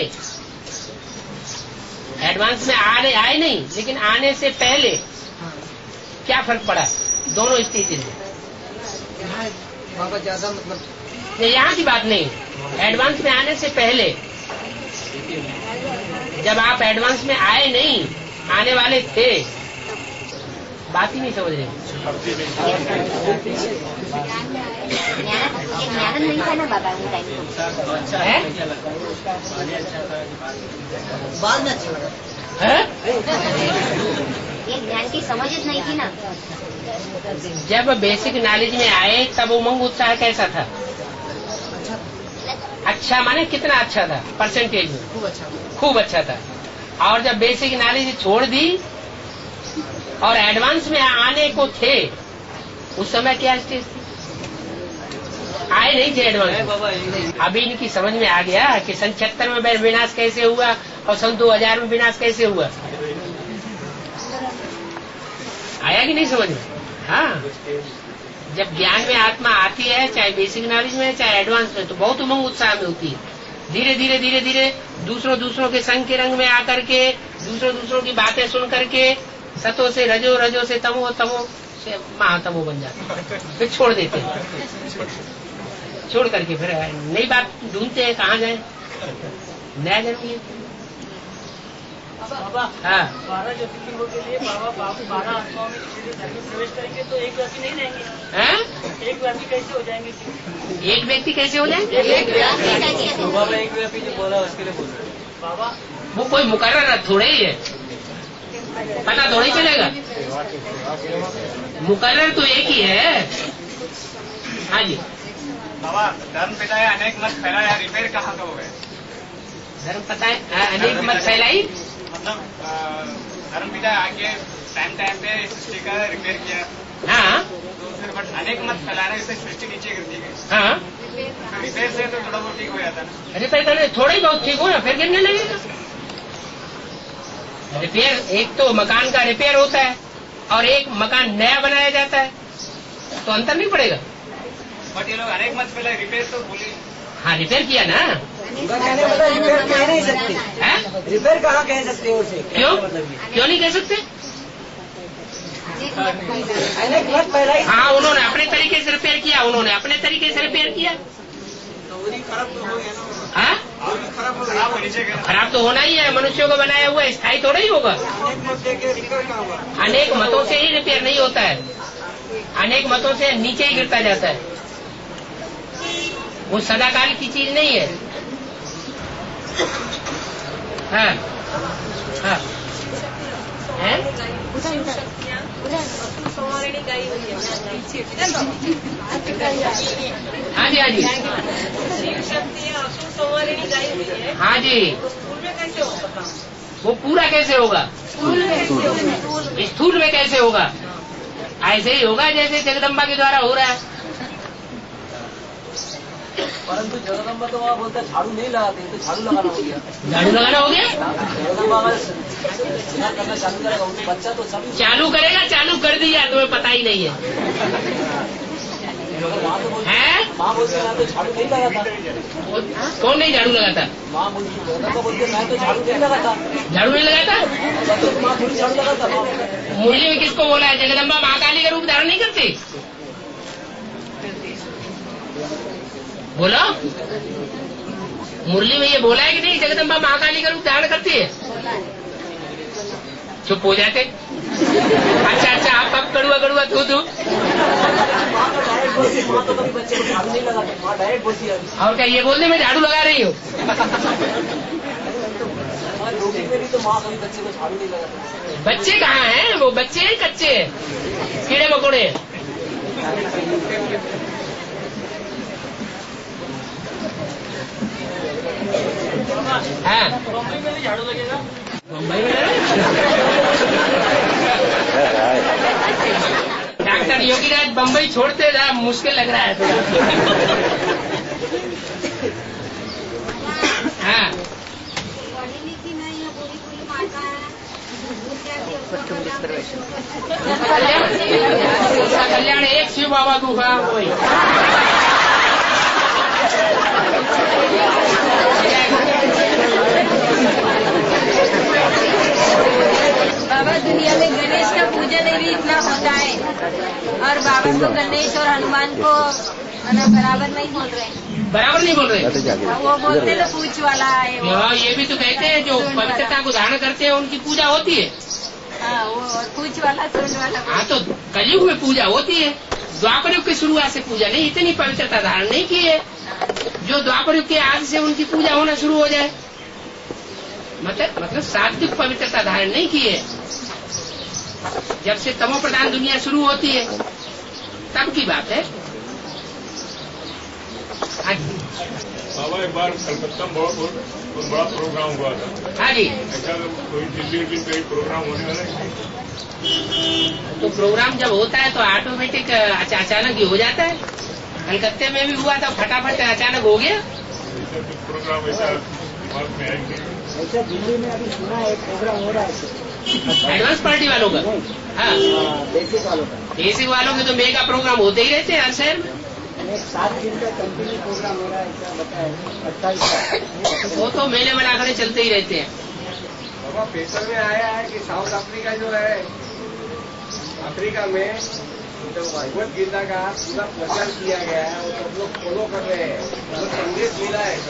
एडवांस में आने आए नहीं लेकिन आने से पहले क्या फर्क पड़ा दोनों स्टेजेस में? बाबा ज्यादा मतलब यहाँ की बात नहीं, एडवांस में आने से पहले, जब आप एडवांस में आए नहीं, आने वाले थे, बात ही नहीं समझ रहे। ज्ञान नहीं था ना बाबा उस टाइम है? बाद में अच्छा लगा। है? ये ज्ञान की समझ नहीं थी ना। जब बेसिक नॉलेज में आए तब उमंग उत्साह कैसा था? अच्छा माने कितना अच्छा था? परसेंटेज में खूब अच्छा खूब अच्छा था। और जब बेसिक नॉलेज छोड़ दी और एडवांस में आने को थे, उस समय क्या स्टेज थी? आए नहीं थे एडवांस। अभी इनकी समझ में आ गया कि सन छिहत्तर में विनाश कैसे हुआ और सन दो हजार में विनाश कैसे हुआ। आया कि नहीं समझ में? हाँ, जब ज्ञान में आत्मा आती है, चाहे बेसिक नॉलेज में चाहे एडवांस में, तो बहुत उमंग उत्साह में होती है। धीरे धीरे धीरे धीरे दूसरों दूसरों के संग के रंग में आकर के, दूसरों दूसरों की बातें सुन करके सतो से रजो, रजो से तमो, तमो से महातमो बन जाते, फिर छोड़ देते हैं। छोड़ करके फिर नई बात ढूंढते हैं, कहाँ जाए, नया जन्म लेते हैं। बाबा हाँ, बारह ज्योतिर्लिंगों के लिए बाबा बाबू बारह आत्माओं में प्रवेश करेंगे तो एक व्यक्ति नहीं रहेंगे। हैं? एक व्यक्ति कैसे हो जाएंगे? एक व्यक्ति कैसे हो जाए? बाबा एक व्यक्ति जो बोला उसके लिए बोल रहे बाबा, वो कोई मुकर्रर थोड़े ही है, पता थोड़ी चलेगा। मुकर्रर तो एक ही है। हाँ जी बाबा, धर्म पिता अनेक मत फैलाया, रिपेयर कहाँ का हो गए? धर्म पता है अनेक मत फैलाई। मतलब धर्म पिता आके टाइम टाइम पे सृष्टि का रिपेयर किया। हाँ तो फिर बट अनेक मत फैलाने से सृष्टि नीचे गिरती गई। हाँ रिपेयर से तो थोड़ा बहुत ठीक हो जाता ना। रिपेयर करने थोड़ा ही बहुत ठीक हो ना, फिर गिरने लगेगा। रिपेयर एक तो मकान का रिपेयर होता है और एक मकान नया बनाया जाता है, तो अंतर नहीं पड़ेगा। बट ये लोग अनेक मत फैलाए, रिपेयर तो बोलिए। हाँ रिपेयर किया ना। रिपेयर कह नहीं सकते, रिपेयर कहाँ कह सकते हो उसे? क्यों क्यों नहीं कह सकते? अनेक मत फैलाई। हाँ उन्होंने अपने तरीके से रिपेयर किया, उन्होंने अपने तरीके से रिपेयर किया। हाँ खराब नीचे गया। खराब तो होना ही है, मनुष्यों को बनाया हुआ स्थायी थोड़ा ही होगा। अनेक मतों से ही रिपेयर नहीं होता है, अनेक मतों से नीचे ही गिरता जाता है। वो सदाकाल की चीज नहीं है। हाँ हाँ है? हाँ जी हाँ जी हाँ जी। वो पूरा कैसे होगा? स्थूल में कैसे होगा? ऐसे ही होगा जैसे जगदम्बा के द्वारा हो रहा है। परंतु जगदम्बा तो वहाँ बोलता है झाड़ू नहीं लगाते, तो झाड़ू लगाना हो गया। झाड़ू लगाना हो गया। जगदम्बा अगर करना चालू करेगा उनके बच्चा तो सब चालू करेगा, चालू कर दिया तुम्हें पता ही नहीं है। हैं? माँ बोलती है मैं तो झाड़ू नहीं लगाता। कौन नहीं झाड़ू लगाता? माँ बोलती जगदम्बा बोलती है मैं तो झाड़ू नहीं लगाता। झाड़ू नहीं लगाता? माँ थोड़ी झाड़ू लगाता। मुरली में किसको बोला है जगदम्बा महाकाली का रूप धारण नहीं करती? बोलो, मुरली में ये बोला है कि नहीं जगदम्बा महाकाली का रूप धारण करती है? चुप हो जाते। अच्छा अच्छा आप अब कड़ुआ कड़ुआ तू तू और क्या ये बोल दे मैं झाड़ू लगा रही हूँ। बच्चे कहाँ हैं? वो बच्चे हैं कच्चे हैं, कीड़े मकोड़े हैं। हाँ मुंबई में भी झाड़ू लगेगा। मुंबई में डॉक्टर योगीराज बम्बई छोड़ते जरा मुश्किल लग रहा है थोड़ा। हाँ कल्याण एक शिव बाबा को कहा कोई बाबा दुनिया में गणेश का पूजन भी इतना होता है और बाबा को गणेश और हनुमान को बराबर नहीं बोल रहे हैं। बराबर नहीं बोल रहे, वो बोलते तो पूछ वाला है। हाँ ये भी तो कहते हैं जो पवित्रता को धारण करते हैं उनकी पूजा होती है। हाँ वो पूछ वाला सुन वाला। हाँ तो कलयुग में पूजा होती है, द्वापर युग की शुरुआत से पूजा नहीं, इतनी पवित्रता धारण नहीं की है जो द्वापर युग के आज से उनकी पूजा होना शुरू हो जाए। मतलब मतलब सात्विक पवित्रता धारण नहीं की है। जब से तमो प्रधान दुनिया शुरू होती है तब की बात है। बाबा एक बार कलकत्ता में बहुत बहुत बड़ा प्रोग्राम हुआ था। हाँ जी। ऐसा कोई दिल्ली दिल्ली कहीं प्रोग्राम होने वाला है? तो प्रोग्राम जब होता है तो ऑटोमेटिक अचानक ही हो जाता है। कलकत्ते में भी हुआ था, फटाफट अचानक हो गया प्रोग्राम। ऐसा दिमाग में आएंगे। ऐसा दिल्ली में अभी सुना है प्रोग्राम हो रहा है एडवांस पार्टी वालों का। हाँ बेसिक वालों का। बेसिक वालों के तो मेगा प्रोग्राम होते ही रहते हैं हर शहर में। एक सात दिन का कंटिन्यू प्रोग्राम हो रहा है ऐसा बताया अट्ठाईस। वो तो मेले में आंकड़े चलते ही रहते हैं। बाबा पेपर में आया है कि साउथ अफ्रीका जो है, अफ्रीका में जो भगवत गीता का पूरा प्रचार किया गया है वो सब लोग फॉलो कर रहे हैं, तो संदेश मिला है।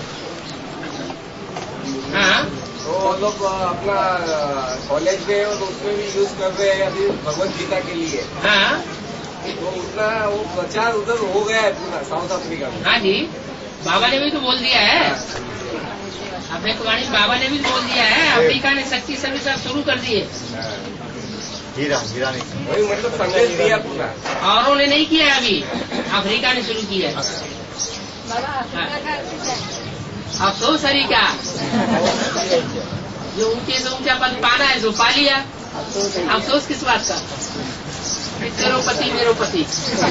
हाँ तो लोग अपना कॉलेज में और उसमें भी यूज कर रहे हैं अभी भगवत गीता के लिए। हाँ तो उतना वो प्रचार उधर हो गया है पूरा साउथ अफ्रीका में। हाँ जी, बाबा ने भी तो बोल दिया है, अपने कुमारी बाबा ने भी बोल दिया है अफ्रीका ने सच्ची सर्विस शुरू कर दी है। हीरा हीरा नहीं, वही मतलब संदेश दिया पूरा। औरों ने नहीं किया है अभी, अफ्रीका ने शुरू किया है। अफसोस हरी क्या, जो ऊंचे से ऊंचा पद पाना है जो पा लिया, अफसोस किस बात का। तेरो पति मेरो पति।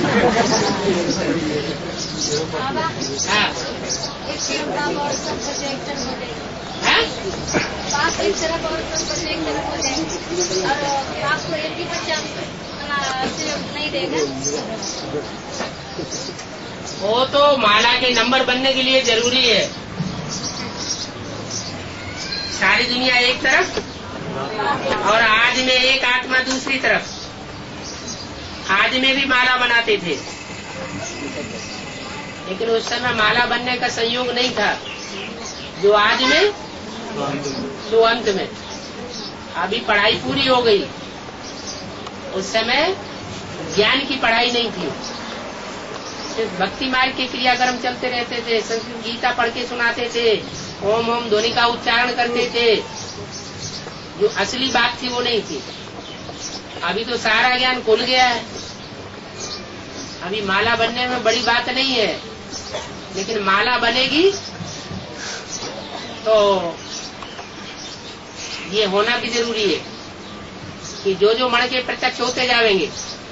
हाँ आप एक तरफ और सब एक तरफ हो जाएंगे और आपको एक ही बच्चा नहीं देगा। वो तो माला के नंबर बनने के लिए जरूरी है। सारी दुनिया एक तरफ और आज में एक आत्मा दूसरी तरफ। आज में भी माला बनाते थे, लेकिन उस समय माला बनने का संयोग नहीं था जो आज में तो अंत में। अभी पढ़ाई पूरी हो गई, उस समय ज्ञान की पढ़ाई नहीं थी, सिर्फ भक्ति मार्ग के क्रियाक्रम चलते रहते थे। संस्कृत गीता पढ़ के सुनाते थे, ओम ओम ध्वनि का उच्चारण करते थे। जो असली बात थी वो नहीं थी। अभी तो सारा ज्ञान खुल गया है। अभी माला बनने में बड़ी बात नहीं है, लेकिन माला बनेगी तो ये होना भी जरूरी है कि जो जो मण के प्रत्यक्ष होते जाएंगे।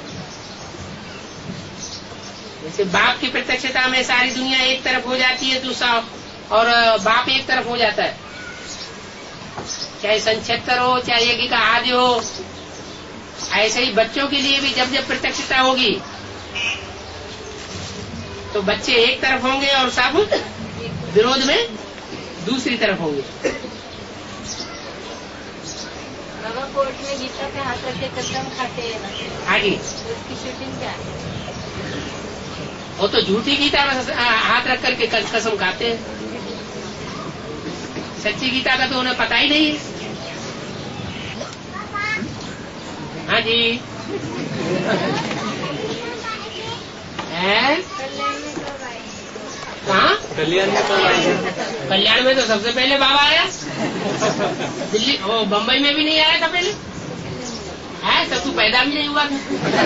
जैसे बाप की प्रत्यक्षता में सारी दुनिया एक तरफ हो जाती है दूसरा, और बाप एक तरफ हो जाता है, चाहे संक्षेत्र हो चाहे यज्ञ का आदि हो। ऐसे ही बच्चों के लिए भी जब जब प्रत्यक्षता होगी तो बच्चे एक तरफ होंगे और सब विरोध में दूसरी तरफ होंगे। बाबा कोर्ट में गीता पे हाथ रख के कदम खाते हैं ना, आगे उसकी शूटिंग क्या है? वो तो झूठी गीता में हाथ रख करके कसम खाते हैं। सच्ची गीता का तो उन्हें पता ही नहीं है। हाँ जी है कहाँ? कल्याण में कब आएंगे? कल्याण में तो सबसे पहले बाबा आया। दिल्ली वो बम्बई में भी नहीं आया था पहले, है तब तू पैदा भी नहीं हुआ था।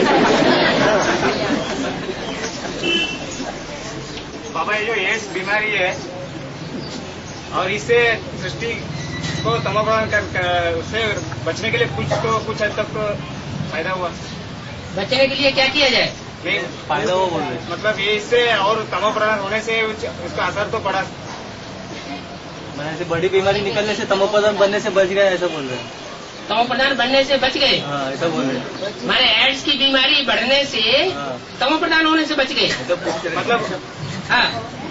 बाबा ये जो एड्स बीमारी है और इससे सृष्टि को तमोप्रधान कर उससे बचने के लिए कुछ तो कुछ हद तक तो फायदा हुआ। बचने के लिए क्या किया जाए? नहीं फायदा हो बोल रहे, मतलब ये इससे और तमोप्रधान होने से उसका असर तो पड़ा। मैंने से बड़ी बीमारी निकलने से तमोप्रधान बनने से बच गए ऐसा बोल रहे हैं। तमोप्रधान बनने से बच गए? हाँ ऐसा बोल रहे हैं। हमारे एड्स की बीमारी बढ़ने से हाँ। तमोप्रधान होने से बच गए मतलब हाँ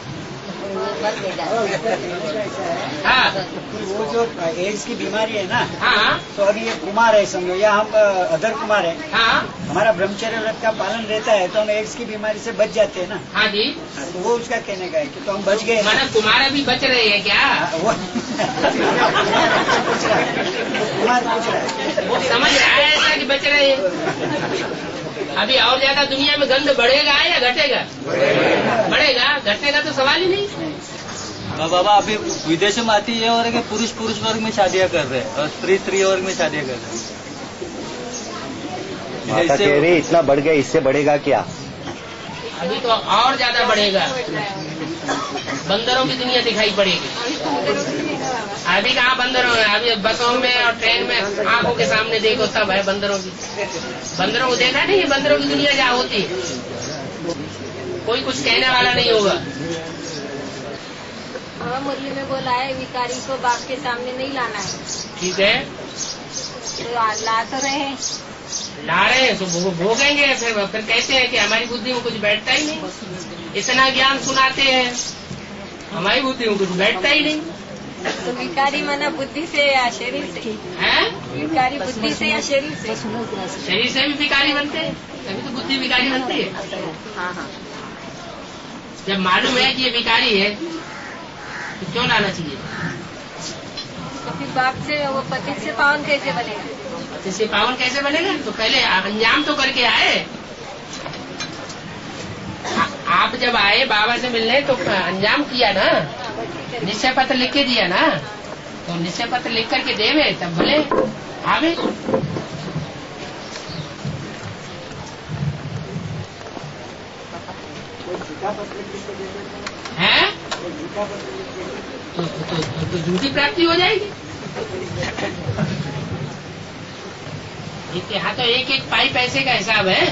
हाँ वो जो एड्स की बीमारी है ना, हाँ तो अभी ये कुमार है समझो, या हम अदर कुमार है, हाँ हमारा ब्रह्मचर्य व्रत का पालन रहता है तो हम एड्स की बीमारी से बच जाते हैं ना। हाँ जी, तो वो उसका कहने का है कि तो हम बच गए। माना कुमार अभी बच रहे हैं क्या? वो पूछ रहा है, कुमार पूछ रहा है, वो समझ रहा है ऐसा कि बच रहे हैं। अभी और ज्यादा दुनिया में गंध बढ़ेगा या घटेगा? बढ़ेगा, घटने का तो सवाल ही नहीं। हाँ बाबा, अभी विदेश में आती है और पुरुष पुरुष वर्ग में शादियां कर रहे हैं और स्त्री स्त्री वर्ग में शादियां कर रहे हैं। माता कह रही इतना बढ़ गया, इससे बढ़ेगा क्या? अभी तो और ज्यादा बढ़ेगा, बंदरों की दुनिया दिखाई पड़ेगी। अभी कहाँ बंदरों है? अभी बसों में और ट्रेन में आंखों के सामने देखो तब है बंदरों की। बंदरों को देखा नहीं, बंदरों की दुनिया जहाँ होती है कोई कुछ कहने वाला नहीं होगा। हाँ, मुरली में बोला है विकारी को बाप के सामने नहीं लाना है। ठीक है, तो ला तो रहे हैं, ला रहे हैं तो भोगेंगे। फिर फिर कहते हैं कि हमारी बुद्धि में कुछ बैठता ही नहीं। इतना ज्ञान सुनाते हैं, हमारी बुद्धि में कुछ बैठता ही नहीं। तो विकारी माना बुद्धि से या शरीर से? हैं? विकारी बुद्धि से या शरीर से? शरीर से भी विकारी बनते हैं, तभी तो बुद्धि विकारी बनती है। हाँ हाँ, जब मालूम है कि ये विकारी है तो क्यों लाना चाहिए? तो फिर बाप से वो पति से पावन कैसे बनेगा? पति से पावन कैसे बनेगा? तो पहले अंजाम तो करके आए। आ, आप जब आए बाबा से मिलने तो अंजाम किया ना, निश्चय पत्र लिख के दिया ना, तो निश्चय पत्र लिख करके देवे तब भले आवे। हैं? तो, तो, तो, तो झूठी प्राप्ति हो जाएगी। एक यहाँ तो एक एक पाई पैसे का हिसाब है।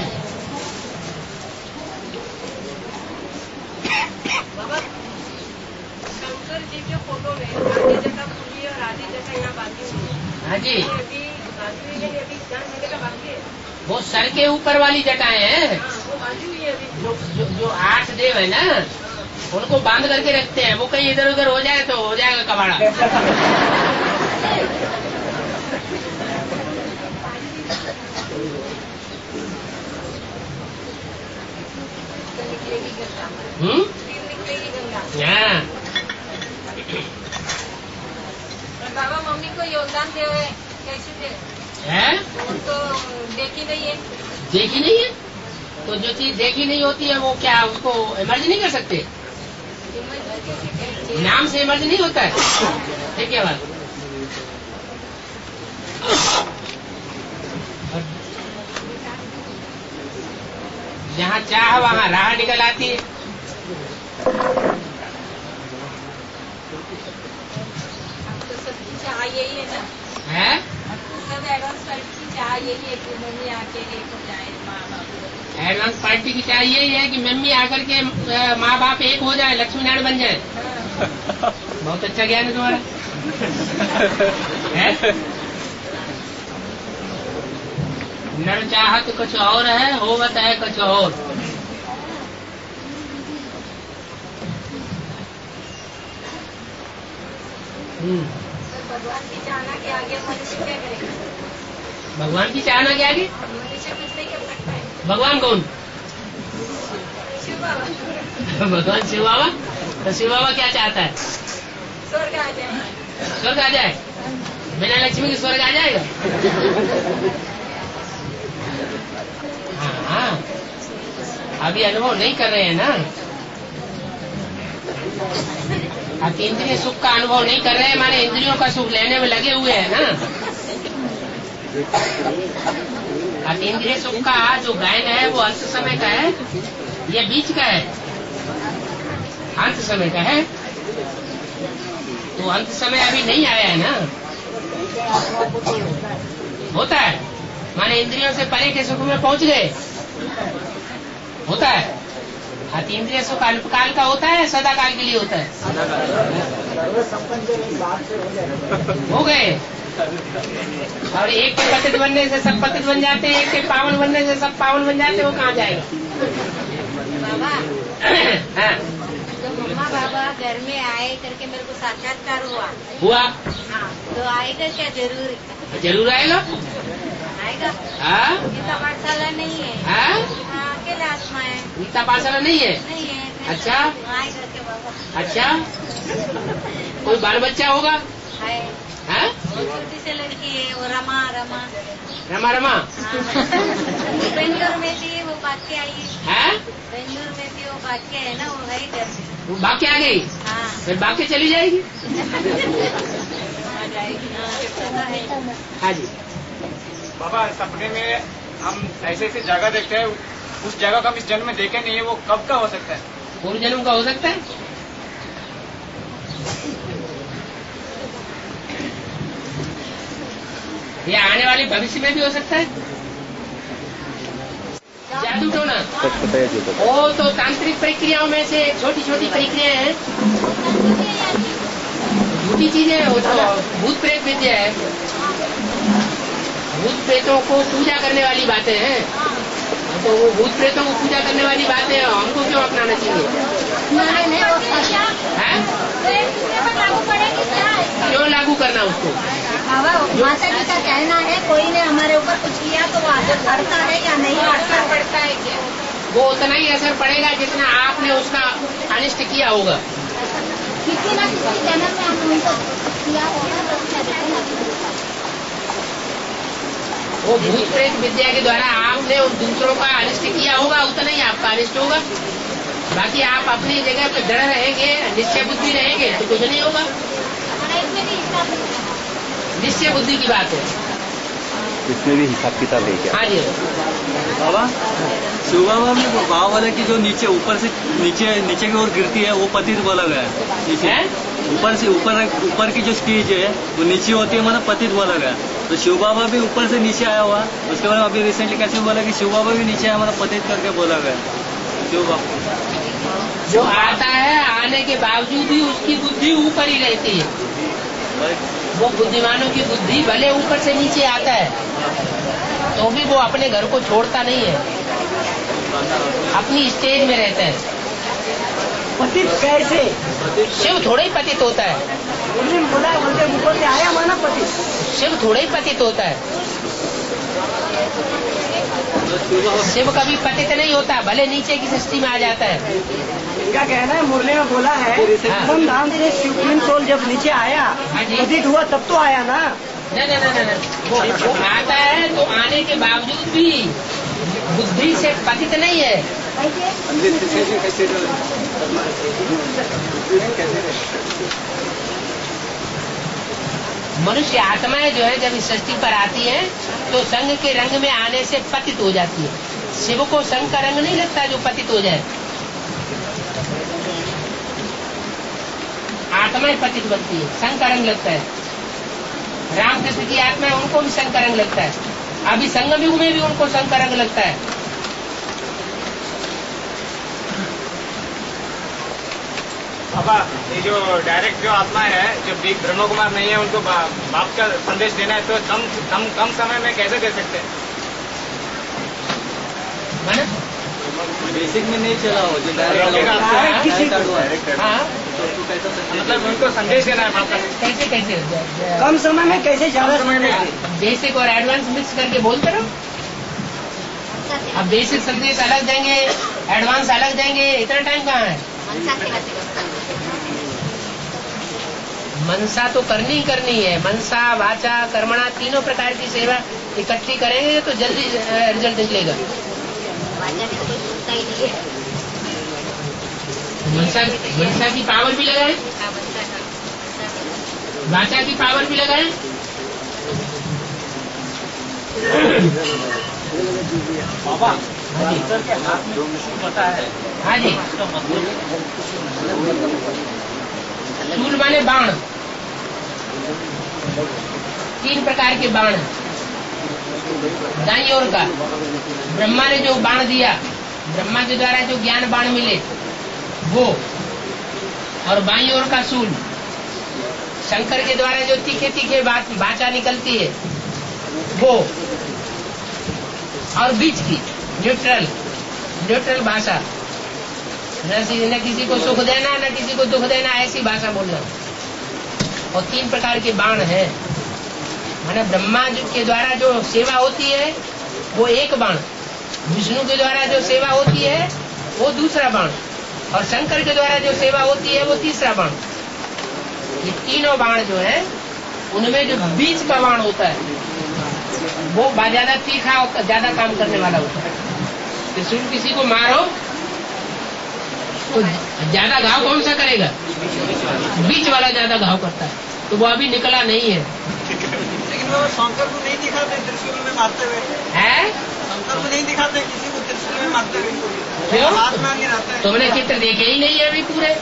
बाबा, शंकर जी के फोटो में आधी जगह पूरी और आधी जगह यहाँ बाकी हुई है। हाँ जी, अभी बाकी हुई है, अभी ध्यान देने का बाकी है। वो सर के ऊपर वाली जटाएं हैं। हाँ, वो बाकी हुई है अभी। जो, जो, जो आठ देव है ना, उनको बांध करके रखते हैं। वो कहीं इधर उधर हो जाए तो हो जाएगा कबाड़ा। हम्म हाँ। बाबा मम्मी को योगदान दे कैसे दे? है? वो तो देखी नहीं है। देखी नहीं है तो जो चीज देखी नहीं होती है वो क्या उसको इमर्ज नहीं कर सकते? नाम से इमर्ज नहीं होता है। ठीक है बात। जहाँ चाह वहाँ राह निकल आती है। तो सबकी चाह यही है ना? है? सब एडवांस की चाह यही है कि मम्मी आके एक हो जाए, माँ बाप। एडवांस पार्टी की चाह यही है कि मम्मी आकर के माँ बाप एक हो जाए, लक्ष्मी नारायण बन जाए। बहुत अच्छा ज्ञान है तुम्हारा। है? नर चाहत कुछ और है, होवत है कुछ और। भगवान की चाहना के आगे मनुष्य क्या करेगा? भगवान की चाहना के आगे मनुष्य कुछ नहीं कर सकता है। भगवान कौन? शिव बाबा। भगवान शिव बाबा। तो शिव बाबा क्या चाहता है? स्वर्ग आ जाए। स्वर्ग आ जाए? बिना लक्ष्मी के स्वर्ग आ जाएगा? हाँ हाँ, अभी अनुभव नहीं कर रहे हैं ना। अब इंद्रिय सुख का अनुभव नहीं कर रहे हैं, माने इंद्रियों का सुख लेने में लगे हुए हैं ना। अब इंद्रिय सुख का जो गायन है वो अंत समय का है, ये बीच का है। अंत समय का है तो अंत समय अभी नहीं आया है ना। होता है, माने इंद्रियों से परे के सुख में पहुंच गए। होता है। अतीन्द्रिय सुख अल्पकाल का होता है, सदा काल के लिए होता है। हो गए। और एक के पतित बनने से सब पतित बन जाते हैं, एक के पावन बनने से सब पावन बन जाते हैं। वो कहाँ जाएगा? बाबा, हाँ। जब मम्मा बाबा घर में आए करके मेरे को साक्षात्कार हुआ हुआ हाँ, तो आएगा क्या? जरूर जरूर आएगा। आएगा। हाँ, गीता पाठशाला नहीं है। हाँ, हाँ, अकेले आत्मा है। गीता पाठशाला नहीं है? नहीं है। अच्छा। आए करके बाबा। अच्छा, कोई बाल बच्चा होगा? है। हाँ? वो छोटी सी लड़की है, वो रमा रमा रमा रमा हाँ। बेंगलोर में थी, वो भाग के आई है। बेंगलोर में थी, वो भाग के है ना, वो है घर में। वो भाग के आ गई? हाँ। फिर भाग के चली जाएगी। आ जाएगी। हाँ, है। हाँ जी। बाबा, सपने में हम ऐसे ऐसे जगह देखते हैं, उस जगह को हम इस जन्म में देखे नहीं है, वो कब का हो सकता है? पूर्व जन्म का हो सकता है। ये आने वाले भविष्य में भी हो सकता है। जादू टोना वो तो तांत्रिक प्रक्रियाओं में से छोटी छोटी प्रक्रियाएं हैं, झूठी चीजें। वो तो भूत प्रेत विद्या है, भूत प्रेतों को पूजा करने वाली बातें हैं। तो वो भूत प्रेतों को पूजा करने वाली बातें हमको क्यों अपनाना चाहिए? क्यों लागू करना उसको? माता जी का कहना है कोई ने हमारे ऊपर कुछ किया तो वो आगे पड़ता है या नहीं असर पड़ता है क्या? वो उतना ही असर पड़ेगा जितना आपने उसका अनिष्ट किया होगा। किसी न किसी जन्म में हमने उनको किया होगा तो उसका देखना। वो भूत प्रेत विद्या के द्वारा आपने उन दूसरों का अनिष्ट किया होगा, उतना ही आपका अनिष्ट होगा। बाकी आप अपनी जगह पे दृढ़ रहेंगे, निश्चय बुद्धि रहेंगे तो कुछ नहीं होगा। निश्चय बुद्धि की बात है, इसमें भी हिसाब किताब है क्या? हाँ जी। बाबा शिव बाबा में भाव वाले की जो नीचे ऊपर से नीचे नीचे की ओर गिरती है वो पतित बोला गया है नीचे ऊपर से ऊपर ऊपर की जो स्टेज है वो नीचे होती है मतलब पतित बोला गया। तो शिव बाबा भी ऊपर से नीचे आया हुआ, उसके बाद अभी रिसेंटली कैसे बोला कि शिव बाबा भी नीचे आया मतलब पतित करके बोला गया। शिव बाबा जो आता है आने के बावजूद भी उसकी बुद्धि ऊपर ही रहती है। वो बुद्धिमानों की बुद्धि भले ऊपर से नीचे आता है तो भी वो अपने घर को छोड़ता नहीं है, अपनी स्टेज में रहता है। पतित कैसे? शिव थोड़ा ही पतित होता है। बोला बोलते ऊपर से आया माना पतित। शिव थोड़ा ही पतित होता है। शिव कभी पतित नहीं होता, भले नीचे की सृष्टि में आ जाता है। इनका कहना है मुरली में बोला है हम धाम से शिवलिंग सोल जब नीचे आया पतित हुआ तब तो आया ना। नहीं नहीं नहीं नहीं वो, वो आता है तो आने के बावजूद भी बुद्धि से पतित नहीं है। मनुष्य आत्माएं जो है जब इस सृष्टि पर आती है तो संग के रंग में आने से पतित हो जाती है। शिव को संग का रंग नहीं लगता जो पतित हो जाए, आत्माएं पतित बनती है, संग का रंग लगता है। रामकृष्ण की आत्मा है उनको भी संग का रंग लगता है, अभी संगम युग में भी उनको संग का रंग लगता है। बाबा ये जो डायरेक्ट जो आत्मा है जो ब्रह्म कुमार नहीं है उनको बा, बाप का संदेश देना है तो कम कम कम समय में कैसे दे सकते हैं? बेसिक में नहीं चला हो जो डायरेक्ट हाँ मतलब उनको संदेश देना है बाप का। कैसे कैसे कम समय में कैसे ज्यादा समय में बेसिक और एडवांस मिक्स करके बोलते रहो। अब बेसिक संदेश अलग देंगे, एडवांस अलग देंगे, इतना टाइम कहाँ है? मनसा तो करनी ही करनी है। मनसा वाचा कर्मणा तीनों प्रकार की सेवा इकट्ठी करेंगे तो जल्दी रिजल्ट निकलेगा। मनसा मनसा की पावर भी लगाए, वाचा की पावर भी लगाए। बाबा सर के हाथ में जो मशीन पता है। हाँ जी, शूल माने बाण, तीन प्रकार के बाण। दाईं ओर का ब्रह्मा ने जो बाण दिया, ब्रह्मा के द्वारा जो ज्ञान बाण मिले वो, और बाईं ओर का शूल शंकर के द्वारा जो तीखे तीखे भाषा निकलती है वो, और बीच की न्यूट्रल न्यूट्रल भाषा, न किसी को सुख देना न किसी को दुख देना, ऐसी भाषा बोलना। और तीन प्रकार के बाण हैं। माने ब्रह्मा के द्वारा जो सेवा होती है वो एक बाण, विष्णु के द्वारा जो सेवा होती है वो दूसरा बाण, और शंकर के द्वारा जो सेवा होती है वो तीसरा बाण। ये तीनों बाण जो है उनमें जो बीच का बाण होता है वो ज्यादा तीखा होता, ज्यादा काम करने वाला होता है। किसी किसी को मारो तो ज्यादा घाव कौन सा करेगा? बीच वाला ज्यादा घाव करता है, तो वो अभी निकला नहीं है। लेकिन वो शंकर को नहीं दिखाते त्रिशूल में मारते हुए है, शंकर को नहीं दिखाते किसी को त्रिशूल में मारते हुए। क्यों? हाथ में आगे रहता है। तुमने चित्र देखे ही नहीं है अभी पूरे।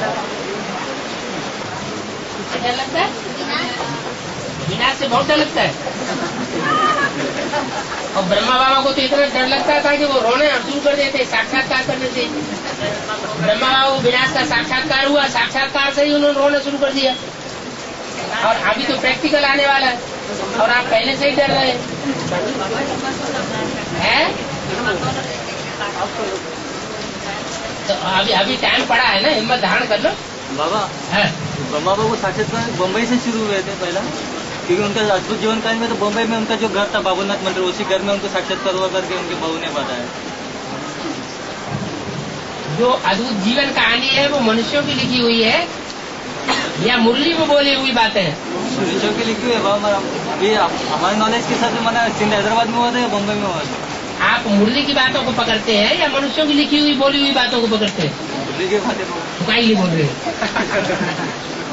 डर लगता है, विनाश से बहुत डर लगता है। और ब्रह्मा बाबा को तो इतना डर लगता था कि वो रोने शुरू कर देते साक्षात्कार करने से। ब्रह्मा बाबा को विनाश का साक्षात्कार हुआ, साक्षात्कार से ही उन्होंने रोना शुरू कर दिया। और अभी तो प्रैक्टिकल आने वाला है और आप पहले से ही डर रहे हैं। तो अभी अभी टाइम पड़ा है ना, हिम्मत धारण कर लो। बाबा है ब्रह्मा बाबा को साक्षात्कार बम्बई से शुरू हुए थे पहला, क्योंकि उनका अद्भुत जीवन काल में तो बम्बई में उनका जो घर था बाबूनाथ मंदिर, उसी घर में उनको साक्षात्कार हुआ करके उनके बहू ने बताया। जो अद्भुत जीवन कहानी है वो मनुष्यों की लिखी हुई है या मुरली में बोली हुई बातें हैं? मनुष्यों की लिखी हुई है बाबा। अभी हमारे नॉलेज के साथ मना सिंध हैदराबाद में हुआ था या बम्बई में हुआ था? आप मुरली की बातों को पकड़ते हैं या मनुष्यों की लिखी हुई बोली हुई बातों को पकड़ते हैं? मुरली की बातें तो कहीं नहीं बोल रहे